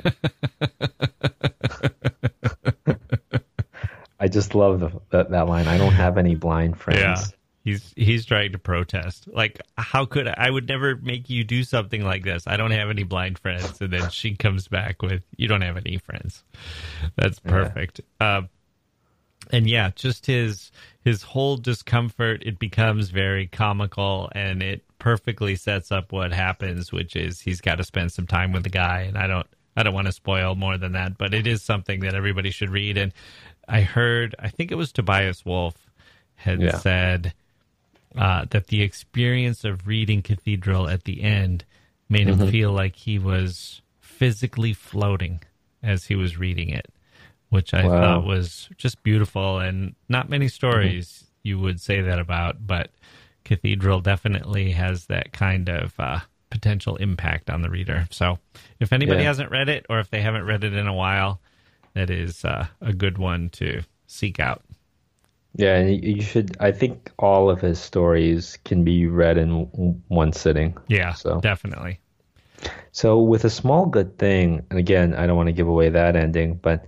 I just love that line. I don't have any blind friends. Yeah, he's trying to protest. Like, how could I would never make you do something like this. I don't have any blind friends. And then she comes back with, you don't have any friends. That's perfect. Yeah. And yeah, just his whole discomfort, it becomes very comical, and it perfectly sets up what happens, which is he's got to spend some time with the guy. And I don't want to spoil more than that, but it is something that everybody should read. And I think it was Tobias Wolff had said that the experience of reading Cathedral at the end made him feel like he was physically floating as he was reading it, which I thought was just beautiful. And not many stories you would say that about, but Cathedral definitely has that kind of potential impact on the reader. So if anybody hasn't read it, or if they haven't read it in a while, that is a good one to seek out. Yeah, and you should. I think all of his stories can be read in one sitting. Yeah, so definitely. So with A Small Good Thing, and again, I don't want to give away that ending, but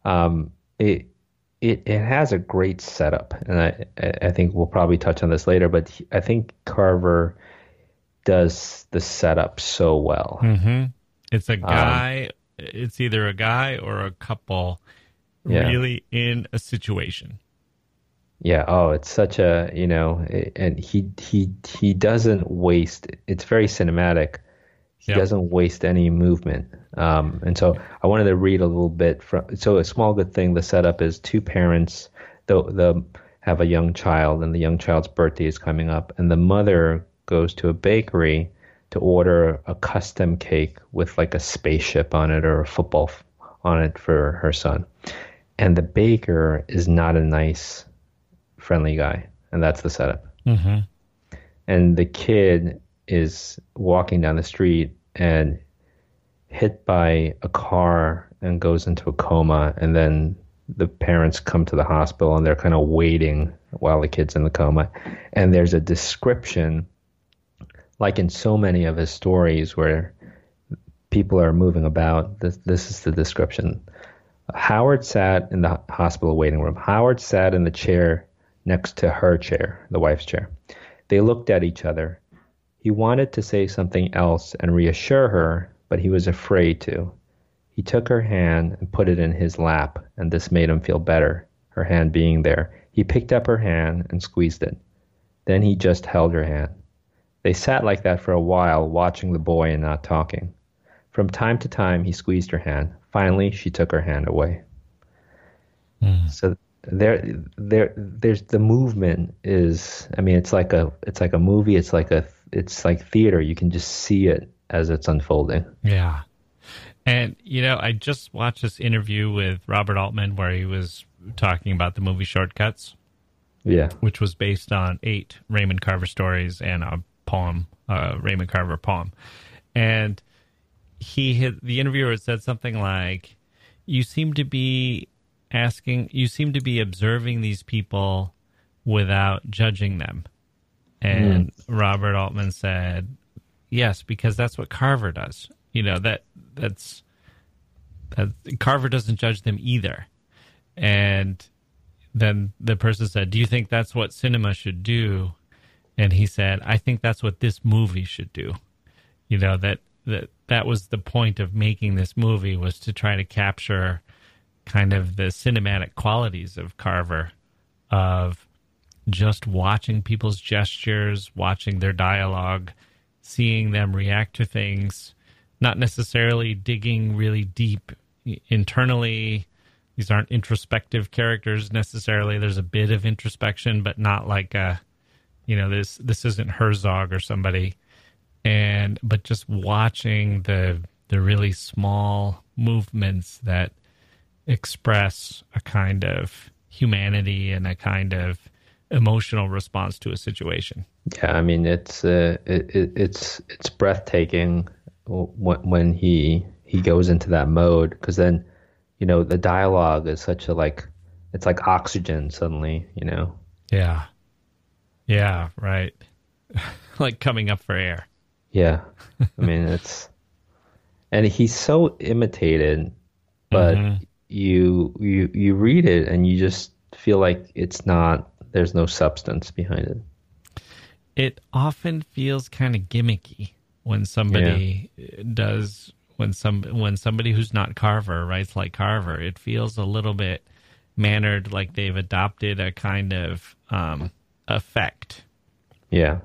it has a great setup, and I think we'll probably touch on this later. But I think Carver does the setup so well. Mm-hmm. It's a guy. It's either a guy or a couple really in a situation. Yeah. Oh, it's such a, and he doesn't waste. It's very cinematic. He doesn't waste any movement. And so I wanted to read a little bit so A Small Good Thing, the setup is two parents, they have a young child, and the young child's birthday is coming up, and the mother goes to a bakery to order a custom cake with like a spaceship on it or a football on it for her son. And the baker is not a nice, friendly guy. And that's the setup. Mm-hmm. And the kid is walking down the street and hit by a car and goes into a coma. And then the parents come to the hospital, and they're kind of waiting while the kid's in the coma. And there's a description, like in so many of his stories where people are moving about. This is the description. Howard sat in the hospital waiting room. Howard sat in the chair next to her chair, the wife's chair. They looked at each other. He wanted to say something else and reassure her, but he was afraid to. He took her hand and put it in his lap, and this made him feel better, her hand being there. He picked up her hand and squeezed it. Then he just held her hand. They sat like that for a while, watching the boy and not talking. From time to time, he squeezed her hand. Finally, she took her hand away. So there's the movement is. I mean, it's like a movie. It's like theater. You can just see it as it's unfolding. Yeah. And, I just watched this interview with Robert Altman where he was talking about the movie Shortcuts. Yeah. Which was based on 8 Raymond Carver stories and a poem, Raymond Carver poem. And the interviewer said something like, you seem to be observing these people without judging them. And Robert Altman said, yes, because that's what Carver does. That's Carver doesn't judge them either. And then the person said, do you think that's what cinema should do? And he said, I think that's what this movie should do. That was the point of making this movie, was to try to capture kind of the cinematic qualities of Carver, of just watching people's gestures, watching their dialogue, seeing them react to things, not necessarily digging really deep internally. These aren't introspective characters necessarily. There's a bit of introspection, but not like this isn't Herzog or somebody. But just watching the really small movements that express a kind of humanity and a kind of emotional response to a situation. Yeah, I mean it's breathtaking when he goes into that mode, because then the dialogue is such it's like oxygen suddenly. Yeah, right. Like coming up for air. Yeah, I mean and he's so imitated, but you read it and you just feel like there's no substance behind it. It often feels kind of gimmicky when somebody when somebody who's not Carver writes like Carver. It feels a little bit mannered, like they've adopted a kind of effect. Yeah.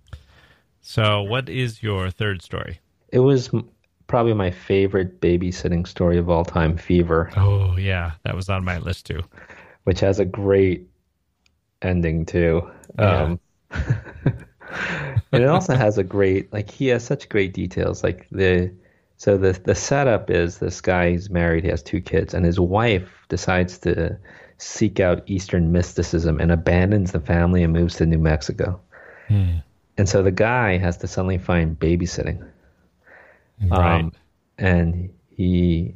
So what is your third story? It was probably my favorite babysitting story of all time, Fever. Oh, yeah. That was on my list, too. Which has a great ending, too. Yeah. And it also has he has such great details. The setup is this guy, he's married, he has 2 kids, and his wife decides to seek out Eastern mysticism and abandons the family and moves to New Mexico. And so the guy has to suddenly find babysitting. Right. And he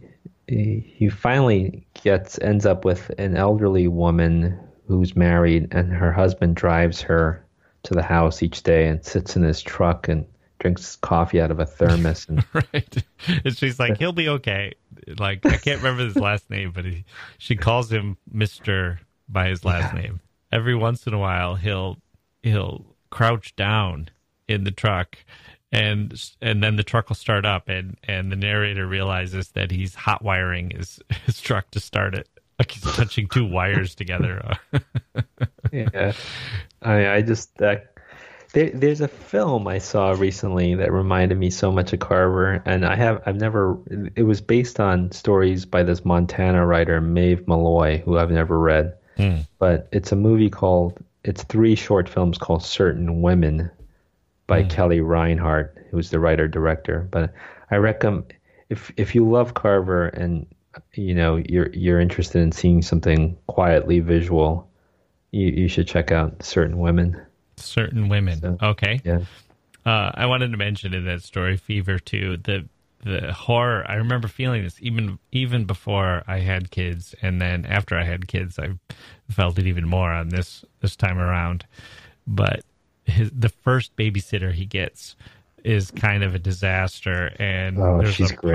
finally ends up with an elderly woman who's married, and her husband drives her to the house each day and sits in his truck and drinks coffee out of a thermos. And right. And she's like, he'll be okay. Like, I can't remember his last name, but she calls him Mr. by his last name. Every once in a while, he'll crouch down in the truck, and then the truck will start up, and the narrator realizes that he's hot wiring his truck to start it. Like he's touching 2 wires together. Yeah. I just there's a film I saw recently that reminded me so much of Carver, and it was based on stories by this Montana writer, Maeve Malloy, who I've never read. But it's a movie it's 3 short films called Certain Women by Kelly Reinhardt, who's the writer-director. But I recommend, if you love Carver and you're interested in seeing something quietly visual, you should check out Certain Women. Certain Women. So, okay. Yeah. I wanted to mention in that story, Fever, too, the horror. I remember feeling this even before I had kids, and then after I had kids, I felt it even more on this time around. But the first babysitter he gets is kind of a disaster, and there's a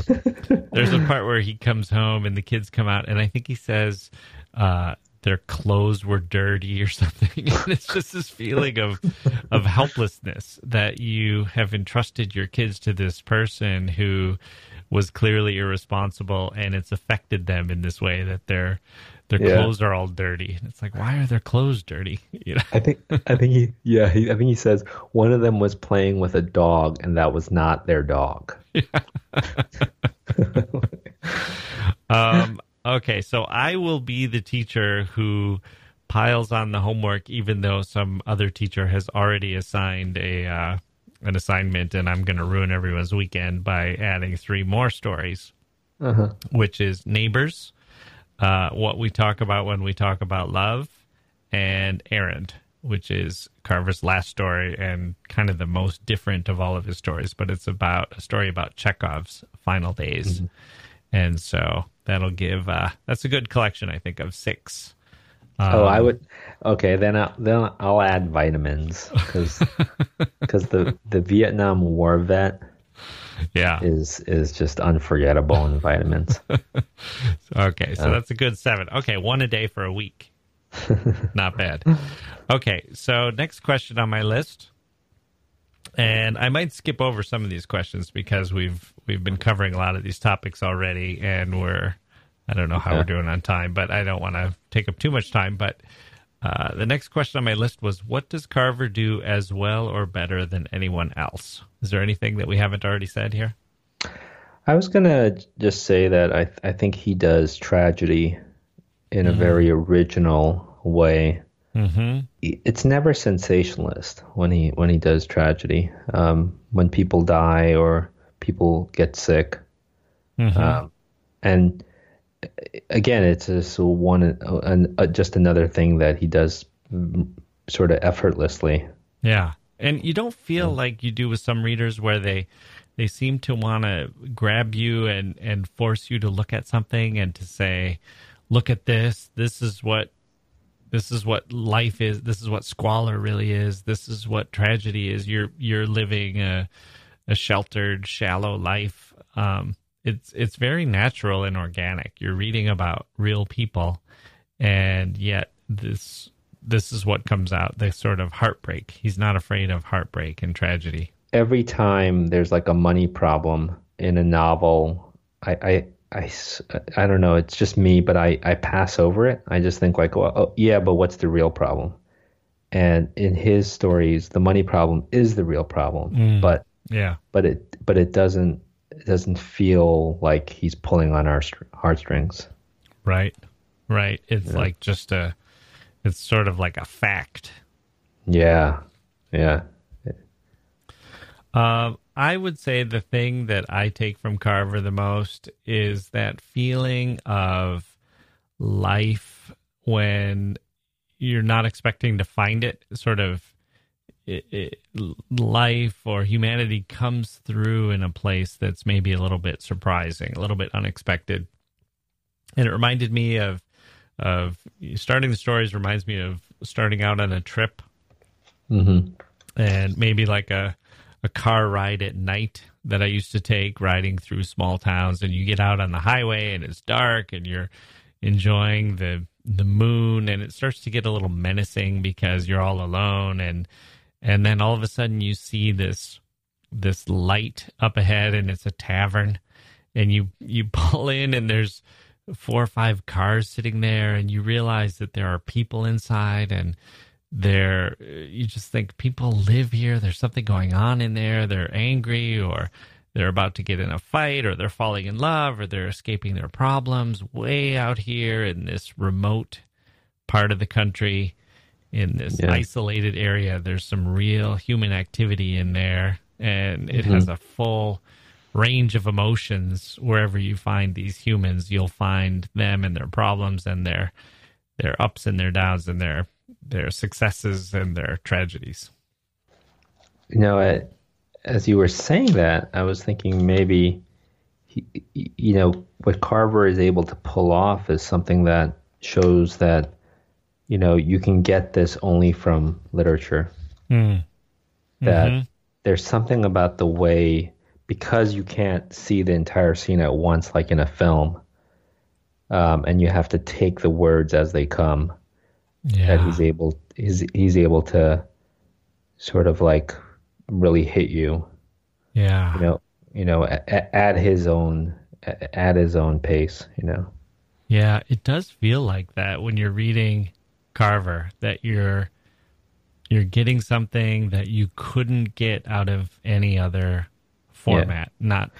part where he comes home and the kids come out, and I think he says their clothes were dirty or something. And it's just this feeling of helplessness that you have entrusted your kids to this person who was clearly irresponsible, and it's affected them in this way that their clothes are all dirty. It's like, why are their clothes dirty? You know? I think he says one of them was playing with a dog and that was not their dog. Okay, so I will be the teacher who piles on the homework, even though some other teacher has already assigned an assignment, and I'm going to ruin everyone's weekend by adding 3 more stories, which is Neighbors, What We Talk About When We Talk About Love, and Errand, which is Carver's last story and kind of the most different of all of his stories, but it's about a story about Chekhov's final days. Mm-hmm. And so that'll give, that's a good collection, I think, of 6. I would. Okay, then I'll add vitamins because the Vietnam War vet, is just unforgettable in vitamins. Okay, so that's a good 7. Okay, 1 a day for a week, not bad. Okay, so next question on my list, and I might skip over some of these questions because we've been covering a lot of these topics already, and I don't know how we're doing on time, but I don't want to take up too much time. But the next question on my list was, what does Carver do as well or better than anyone else? Is there anything that we haven't already said here? I was going to just say that I think he does tragedy in a very original way. Mm-hmm. It's never sensationalist when he does tragedy. When people die or people get sick. Mm-hmm. And again, it's just just another thing that he does sort of effortlessly. Yeah. And you don't feel like you do with some readers where they seem to want to grab you and force you to look at something and to say, look at this. This is what life is. This is what squalor really is. This is what tragedy is. You're living a sheltered, shallow life. It's very natural and organic. You're reading about real people, and yet this is what comes out, the sort of heartbreak. He's not afraid of heartbreak and tragedy. Every time there's like a money problem in a novel, I don't know, it's just me, but I pass over it. I just think like, well, yeah, but what's the real problem? And in his stories, the money problem is the real problem. But it doesn't feel like he's pulling on our heartstrings. Right. It's like it's sort of like a fact. Yeah. I would say the thing that I take from Carver the most is that feeling of life when you're not expecting to find it. Sort of life or humanity comes through in a place that's maybe a little bit surprising, a little bit unexpected. And it reminded me of starting the stories reminds me of starting out on a trip. Mm-hmm. And maybe like a car ride at night that I used to take, riding through small towns, and you get out on the highway and it's dark and you're enjoying the moon, and it starts to get a little menacing because you're all alone, and then all of a sudden you see this light up ahead, and it's a tavern, and you pull in and there's 4 or 5 cars sitting there, and you realize that there are people inside, and you just think people live here. There's something going on in there. They're angry, or they're about to get in a fight, or they're falling in love, or they're escaping their problems way out here in this remote part of the country, in this isolated area. There's some real human activity in there, and it has a full range of emotions. Wherever you find these humans, you'll find them and their problems and their ups and their downs and their successes and their tragedies. You know, as you were saying that, I was thinking maybe, what Carver is able to pull off is something that shows that, you can get this only from literature. That there's something about the way, because you can't see the entire scene at once like in a film, and you have to take the words as they come. That he's able to sort of like really hit you. Yeah. At his own pace. Yeah, it does feel like that when you're reading Carver, that you're getting something that you couldn't get out of any other format. Not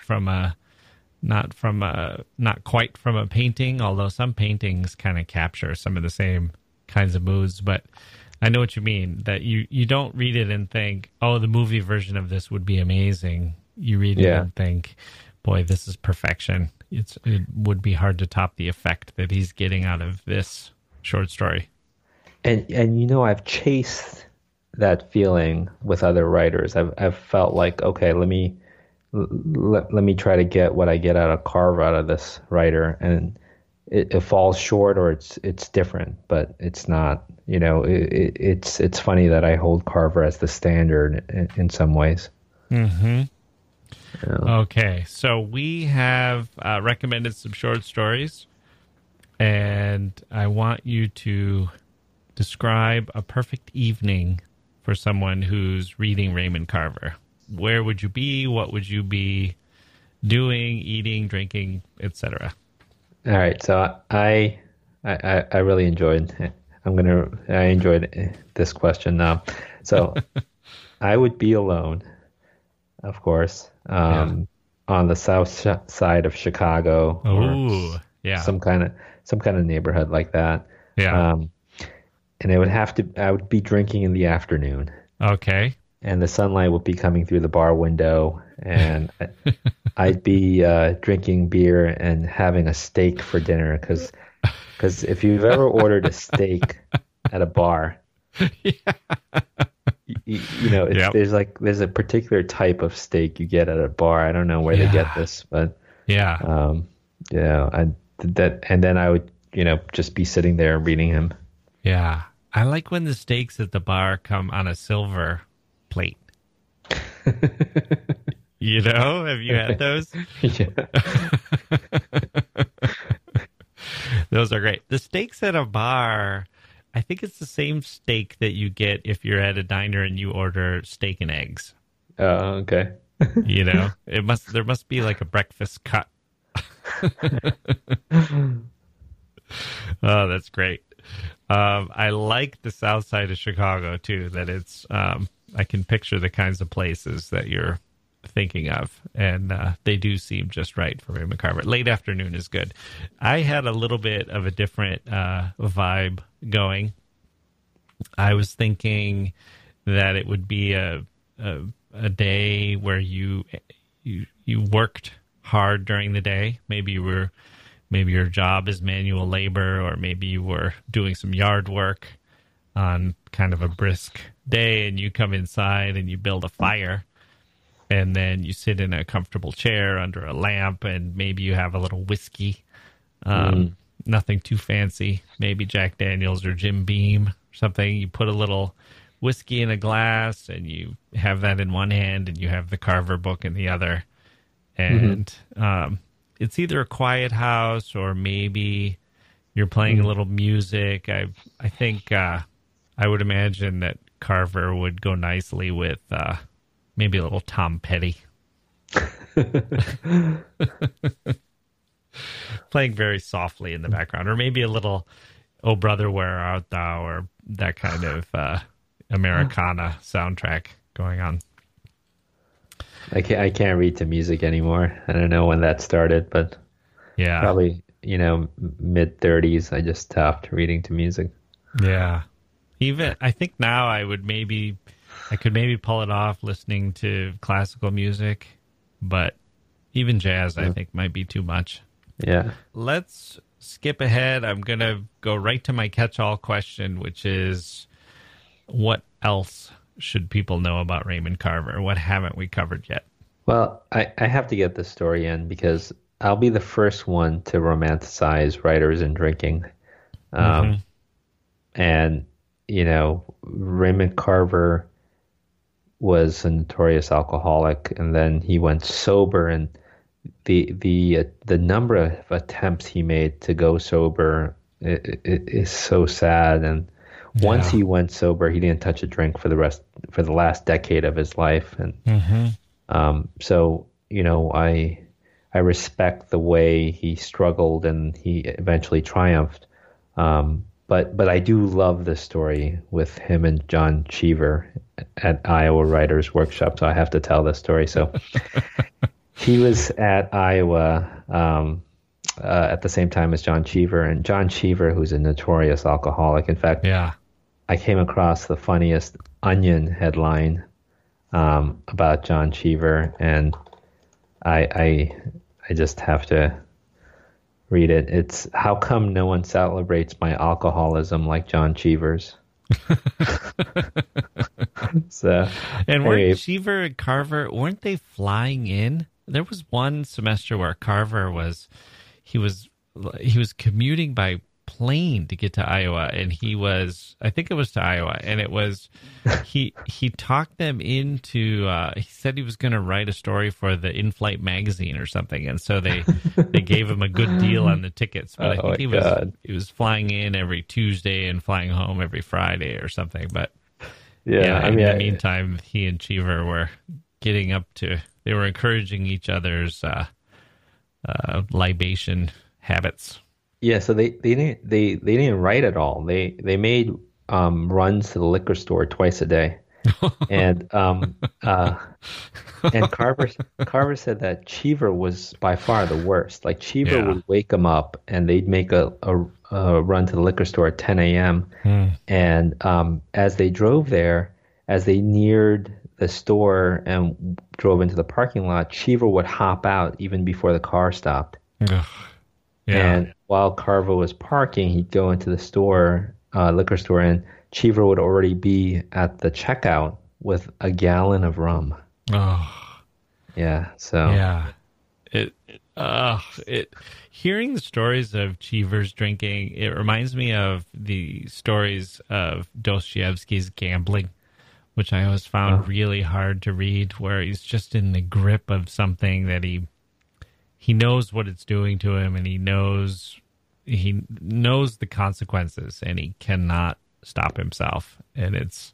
quite from a painting, although some paintings kind of capture some of the same kinds of moods. But I know what you mean, that you don't read it and think, oh, the movie version of this would be amazing. You read it and think, boy, this is perfection. It would be hard to top the effect that he's getting out of this short story. And I've chased that feeling with other writers. I've felt like, okay, let me try to get what I get out of Carver out of this writer, and it falls short or it's different, but it's not. It's funny that I hold Carver as the standard in some ways. Mm-hmm. Okay, so we have recommended some short stories, and I want you to describe a perfect evening for someone who's reading Raymond Carver. Where would you be? What would you be doing, eating, drinking, etc.? All right, so I really enjoyed. I enjoyed this question now. So I would be alone, of course, on the south side of Chicago. Oh, yeah, some kind of neighborhood like that. Yeah, and I would be drinking in the afternoon. Okay. And the sunlight would be coming through the bar window, and I'd be drinking beer and having a steak for dinner. Because if you've ever ordered a steak at a bar, there's a particular type of steak you get at a bar. I don't know where they get this, but and then I would just be sitting there reading him. Yeah, I like when the steaks at the bar come on a silver plate. Have you had those? Yeah. Those are great. The steaks at a bar, I think it's the same steak that you get if you're at a diner and you order steak and eggs. Oh, okay. There must be like a breakfast cut. Oh, that's great. I like the south side of Chicago too, that it's I can picture the kinds of places that you're thinking of, and they do seem just right for Raymond Carver. Late afternoon is good. I had a little bit of a different vibe going. I was thinking that it would be a day where you worked hard during the day. Maybe your job is manual labor, or maybe you were doing some yard work on kind of a brisk day, and you come inside and you build a fire, and then you sit in a comfortable chair under a lamp, and maybe you have a little whiskey, nothing too fancy, maybe Jack Daniels or Jim Beam or something. You put a little whiskey in a glass, and you have that in one hand, and you have the Carver book in the other, and it's either a quiet house or maybe you're playing a little music. I think I would imagine that Carver would go nicely with maybe a little Tom Petty. Playing very softly in the background, or maybe a little "Oh Brother, Where Art Thou," or that kind of Americana soundtrack going on. I can't read to music anymore. I don't know when that started, but probably mid-30s. I just stopped reading to music. Yeah, even I think now I could maybe pull it off listening to classical music, but even jazz I think might be too much. Yeah. Let's skip ahead. I'm gonna go right to my catch-all question, which is, what else should people know about Raymond Carver? What haven't we covered yet? Well, I have to get this story in because I'll be the first one to romanticize writers and drinking. And, Raymond Carver was a notorious alcoholic, and then he went sober, and the number of attempts he made to go sober is so sad. And once he went sober, he didn't touch a drink for the last decade of his life. And so, respect the way he struggled and he eventually triumphed. But I do love this story with him and John Cheever at Iowa Writers Workshop. So I have to tell this story. So he was at Iowa at the same time as John Cheever, and John Cheever, who's a notorious alcoholic. In fact, I came across the funniest Onion headline about John Cheever, and I just have to read it. It's, "How come no one celebrates my alcoholism like John Cheever's?" So, and weren't Cheever and Carver, weren't they flying in? There was one semester where Carver was commuting by plane to get to Iowa, and I think it was to Iowa, and it was he talked them into he said he was going to write a story for the In-Flight magazine or something, and so they gave him a good deal on the tickets, but I think he was flying in every Tuesday and flying home every Friday or something. But in the meantime, he and Cheever were they were encouraging each other's libation habits. Yeah, so they didn't write at all. They made runs to the liquor store twice a day, and Carver said that Cheever was by far the worst. Like Cheever would wake him up, and they'd make a run to the liquor store at 10 a.m. And as they drove there, as they neared the store and drove into the parking lot, Cheever would hop out even before the car stopped. And while Carver was parking, he'd go into the store, liquor store, and Cheever would already be at the checkout with a gallon of rum. Hearing the stories of Cheever's drinking, it reminds me of the stories of Dostoevsky's gambling, which I always found really hard to read, where he's just in the grip of something that he knows what it's doing to him, and he knows the consequences, and he cannot stop himself. And it's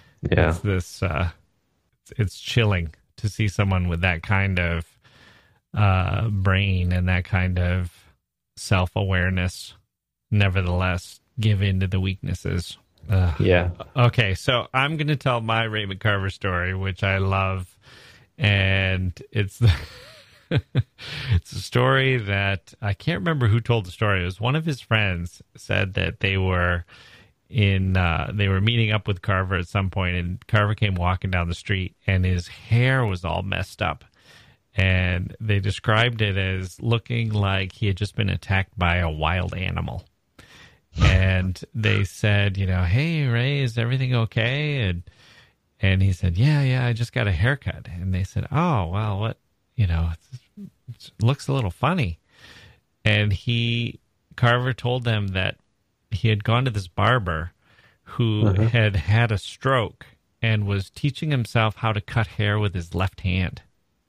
chilling to see someone with that kind of brain and that kind of self-awareness nevertheless give in to the weaknesses. Okay, so I'm going to tell my Raymond Carver story, which I love, and it's it's a story that I can't remember who told the story. It was one of his friends said that they were meeting up with Carver at some point, and Carver came walking down the street, and his hair was all messed up, and they described it as looking like he had just been attacked by a wild animal. And they said, "Hey, Ray, is everything okay?" And he said, "Yeah, I just got a haircut." And they said, "Oh, well, what? It looks a little funny." And Carver told them that he had gone to this barber who had had a stroke and was teaching himself how to cut hair with his left hand.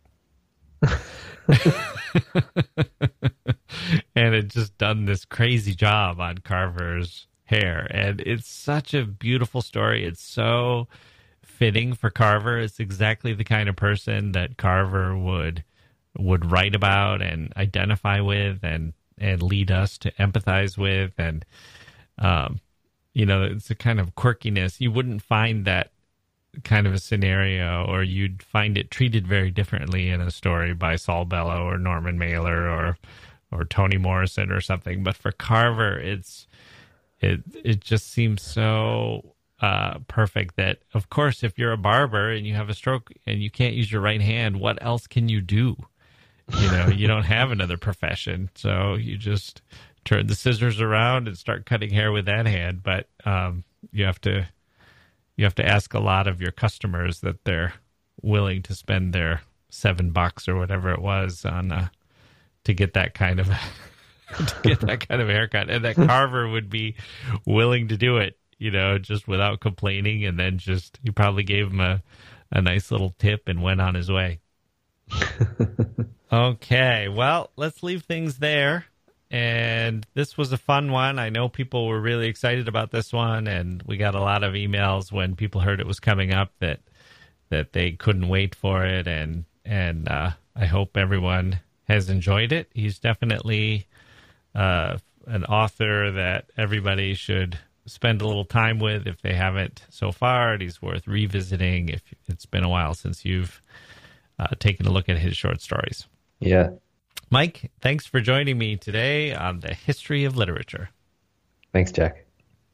And had just done this crazy job on Carver's hair. And it's such a beautiful story. It's so fitting for Carver. It's exactly the kind of person that Carver would write about and identify with and lead us to empathize with. And, it's a kind of quirkiness. You wouldn't find that kind of a scenario, or you'd find it treated very differently in a story by Saul Bellow or Norman Mailer or Toni Morrison or something. But for Carver, it just seems so perfect that, of course, if you're a barber and you have a stroke and you can't use your right hand, what else can you do? You don't have another profession, so you just turn the scissors around and start cutting hair with that hand. But you have to ask a lot of your customers that they're willing to spend their $7 or whatever it was on to get that kind of haircut, and that Carver would be willing to do it, just without complaining, and then he probably gave him a nice little tip and went on his way. Okay, well, let's leave things there. And this was a fun one. I know people were really excited about this one, and we got a lot of emails when people heard it was coming up that they couldn't wait for it. And I hope everyone has enjoyed it. He's definitely an author that everybody should spend a little time with if they haven't so far. And he's worth revisiting if it's been a while since you've taken a look at his short stories. Yeah. Mike, thanks for joining me today on the History of Literature. Thanks, Jack.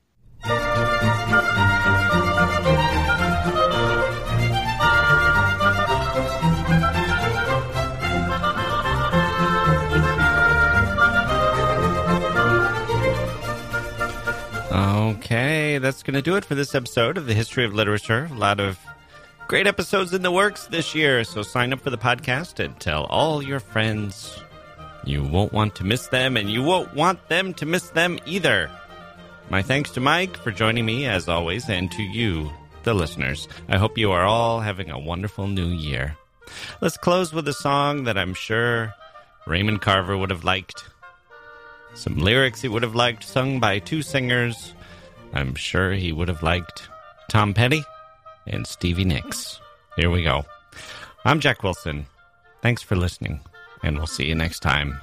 Okay, that's going to do it for this episode of the History of Literature. A lot of great episodes in the works this year, so sign up for the podcast and tell all your friends. You won't want to miss them, and you won't want them to miss them either. My thanks to Mike for joining me, as always, and to you, the listeners. I hope you are all having a wonderful new year. Let's close with a song that I'm sure Raymond Carver would have liked. Some lyrics he would have liked, sung by two singers. I'm sure he would have liked Tom Petty and Stevie Nicks. Here we go. I'm Jack Wilson. Thanks for listening, and we'll see you next time.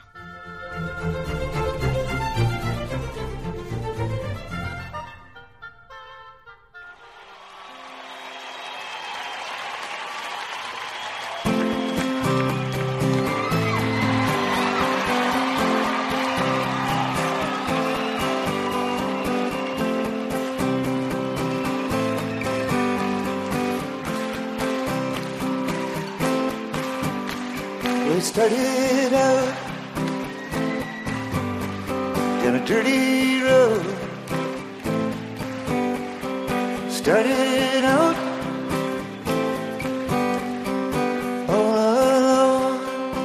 We started out down a dirty road. Started out all alone,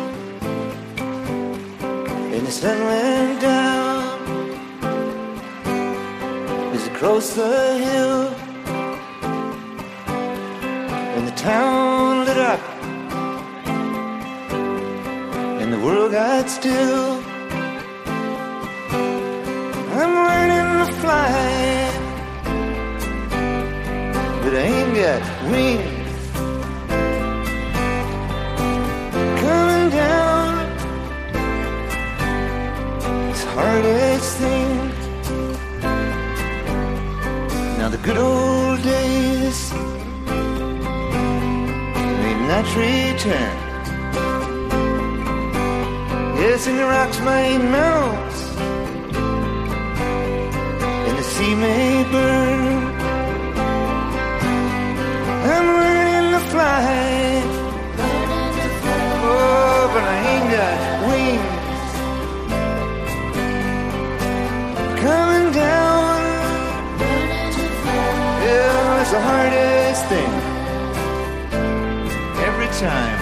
and the sun went down as it crossed the hill, and the town lit up. The world got still. I'm learning to fly, but I ain't got wings. Coming down, it's the hardest thing. Now the good old days may not return. Yes, and the rocks may melt, and the sea may burn. I'm learning to fly, oh, but I ain't got wings. Coming down, yeah, it's the hardest thing every time.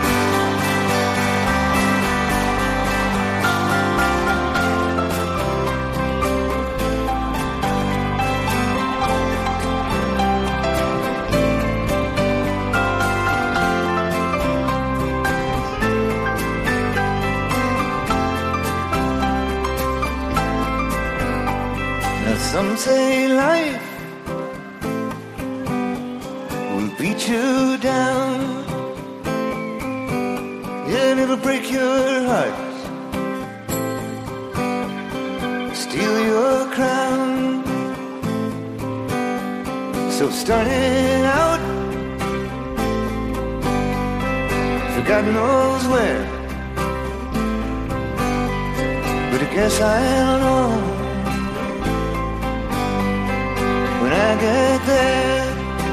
Some say life will beat you down, and it'll break your heart, steal your crown. So starting out, for God knows where, but I guess I'll know when I get there.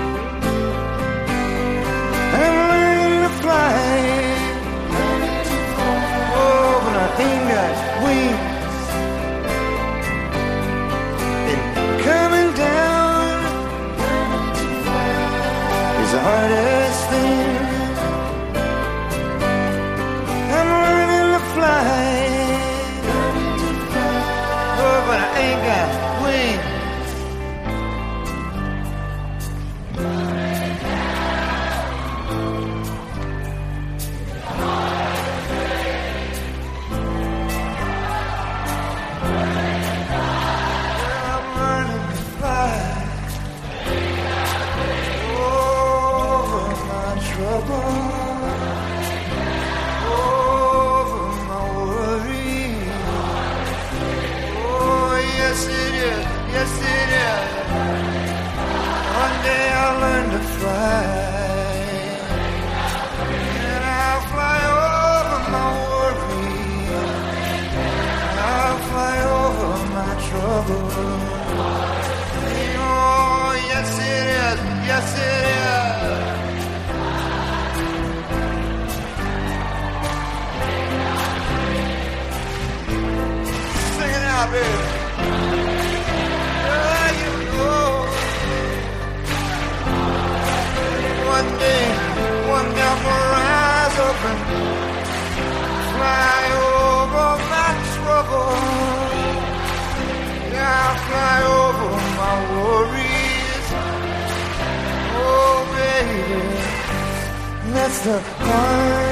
I'm learning to fly, oh, but I ain't got wings. And coming down is the hardest thing. I'm learning to fly, oh, but I ain't got wings. And I'll fly over my worries. I'll fly over my trouble. Oh, yes it is, yes it is. Sing it out, baby. One day I'm gonna rise up and fly over my trouble. Yeah, I'll fly over my worries. Oh, baby, that's the part.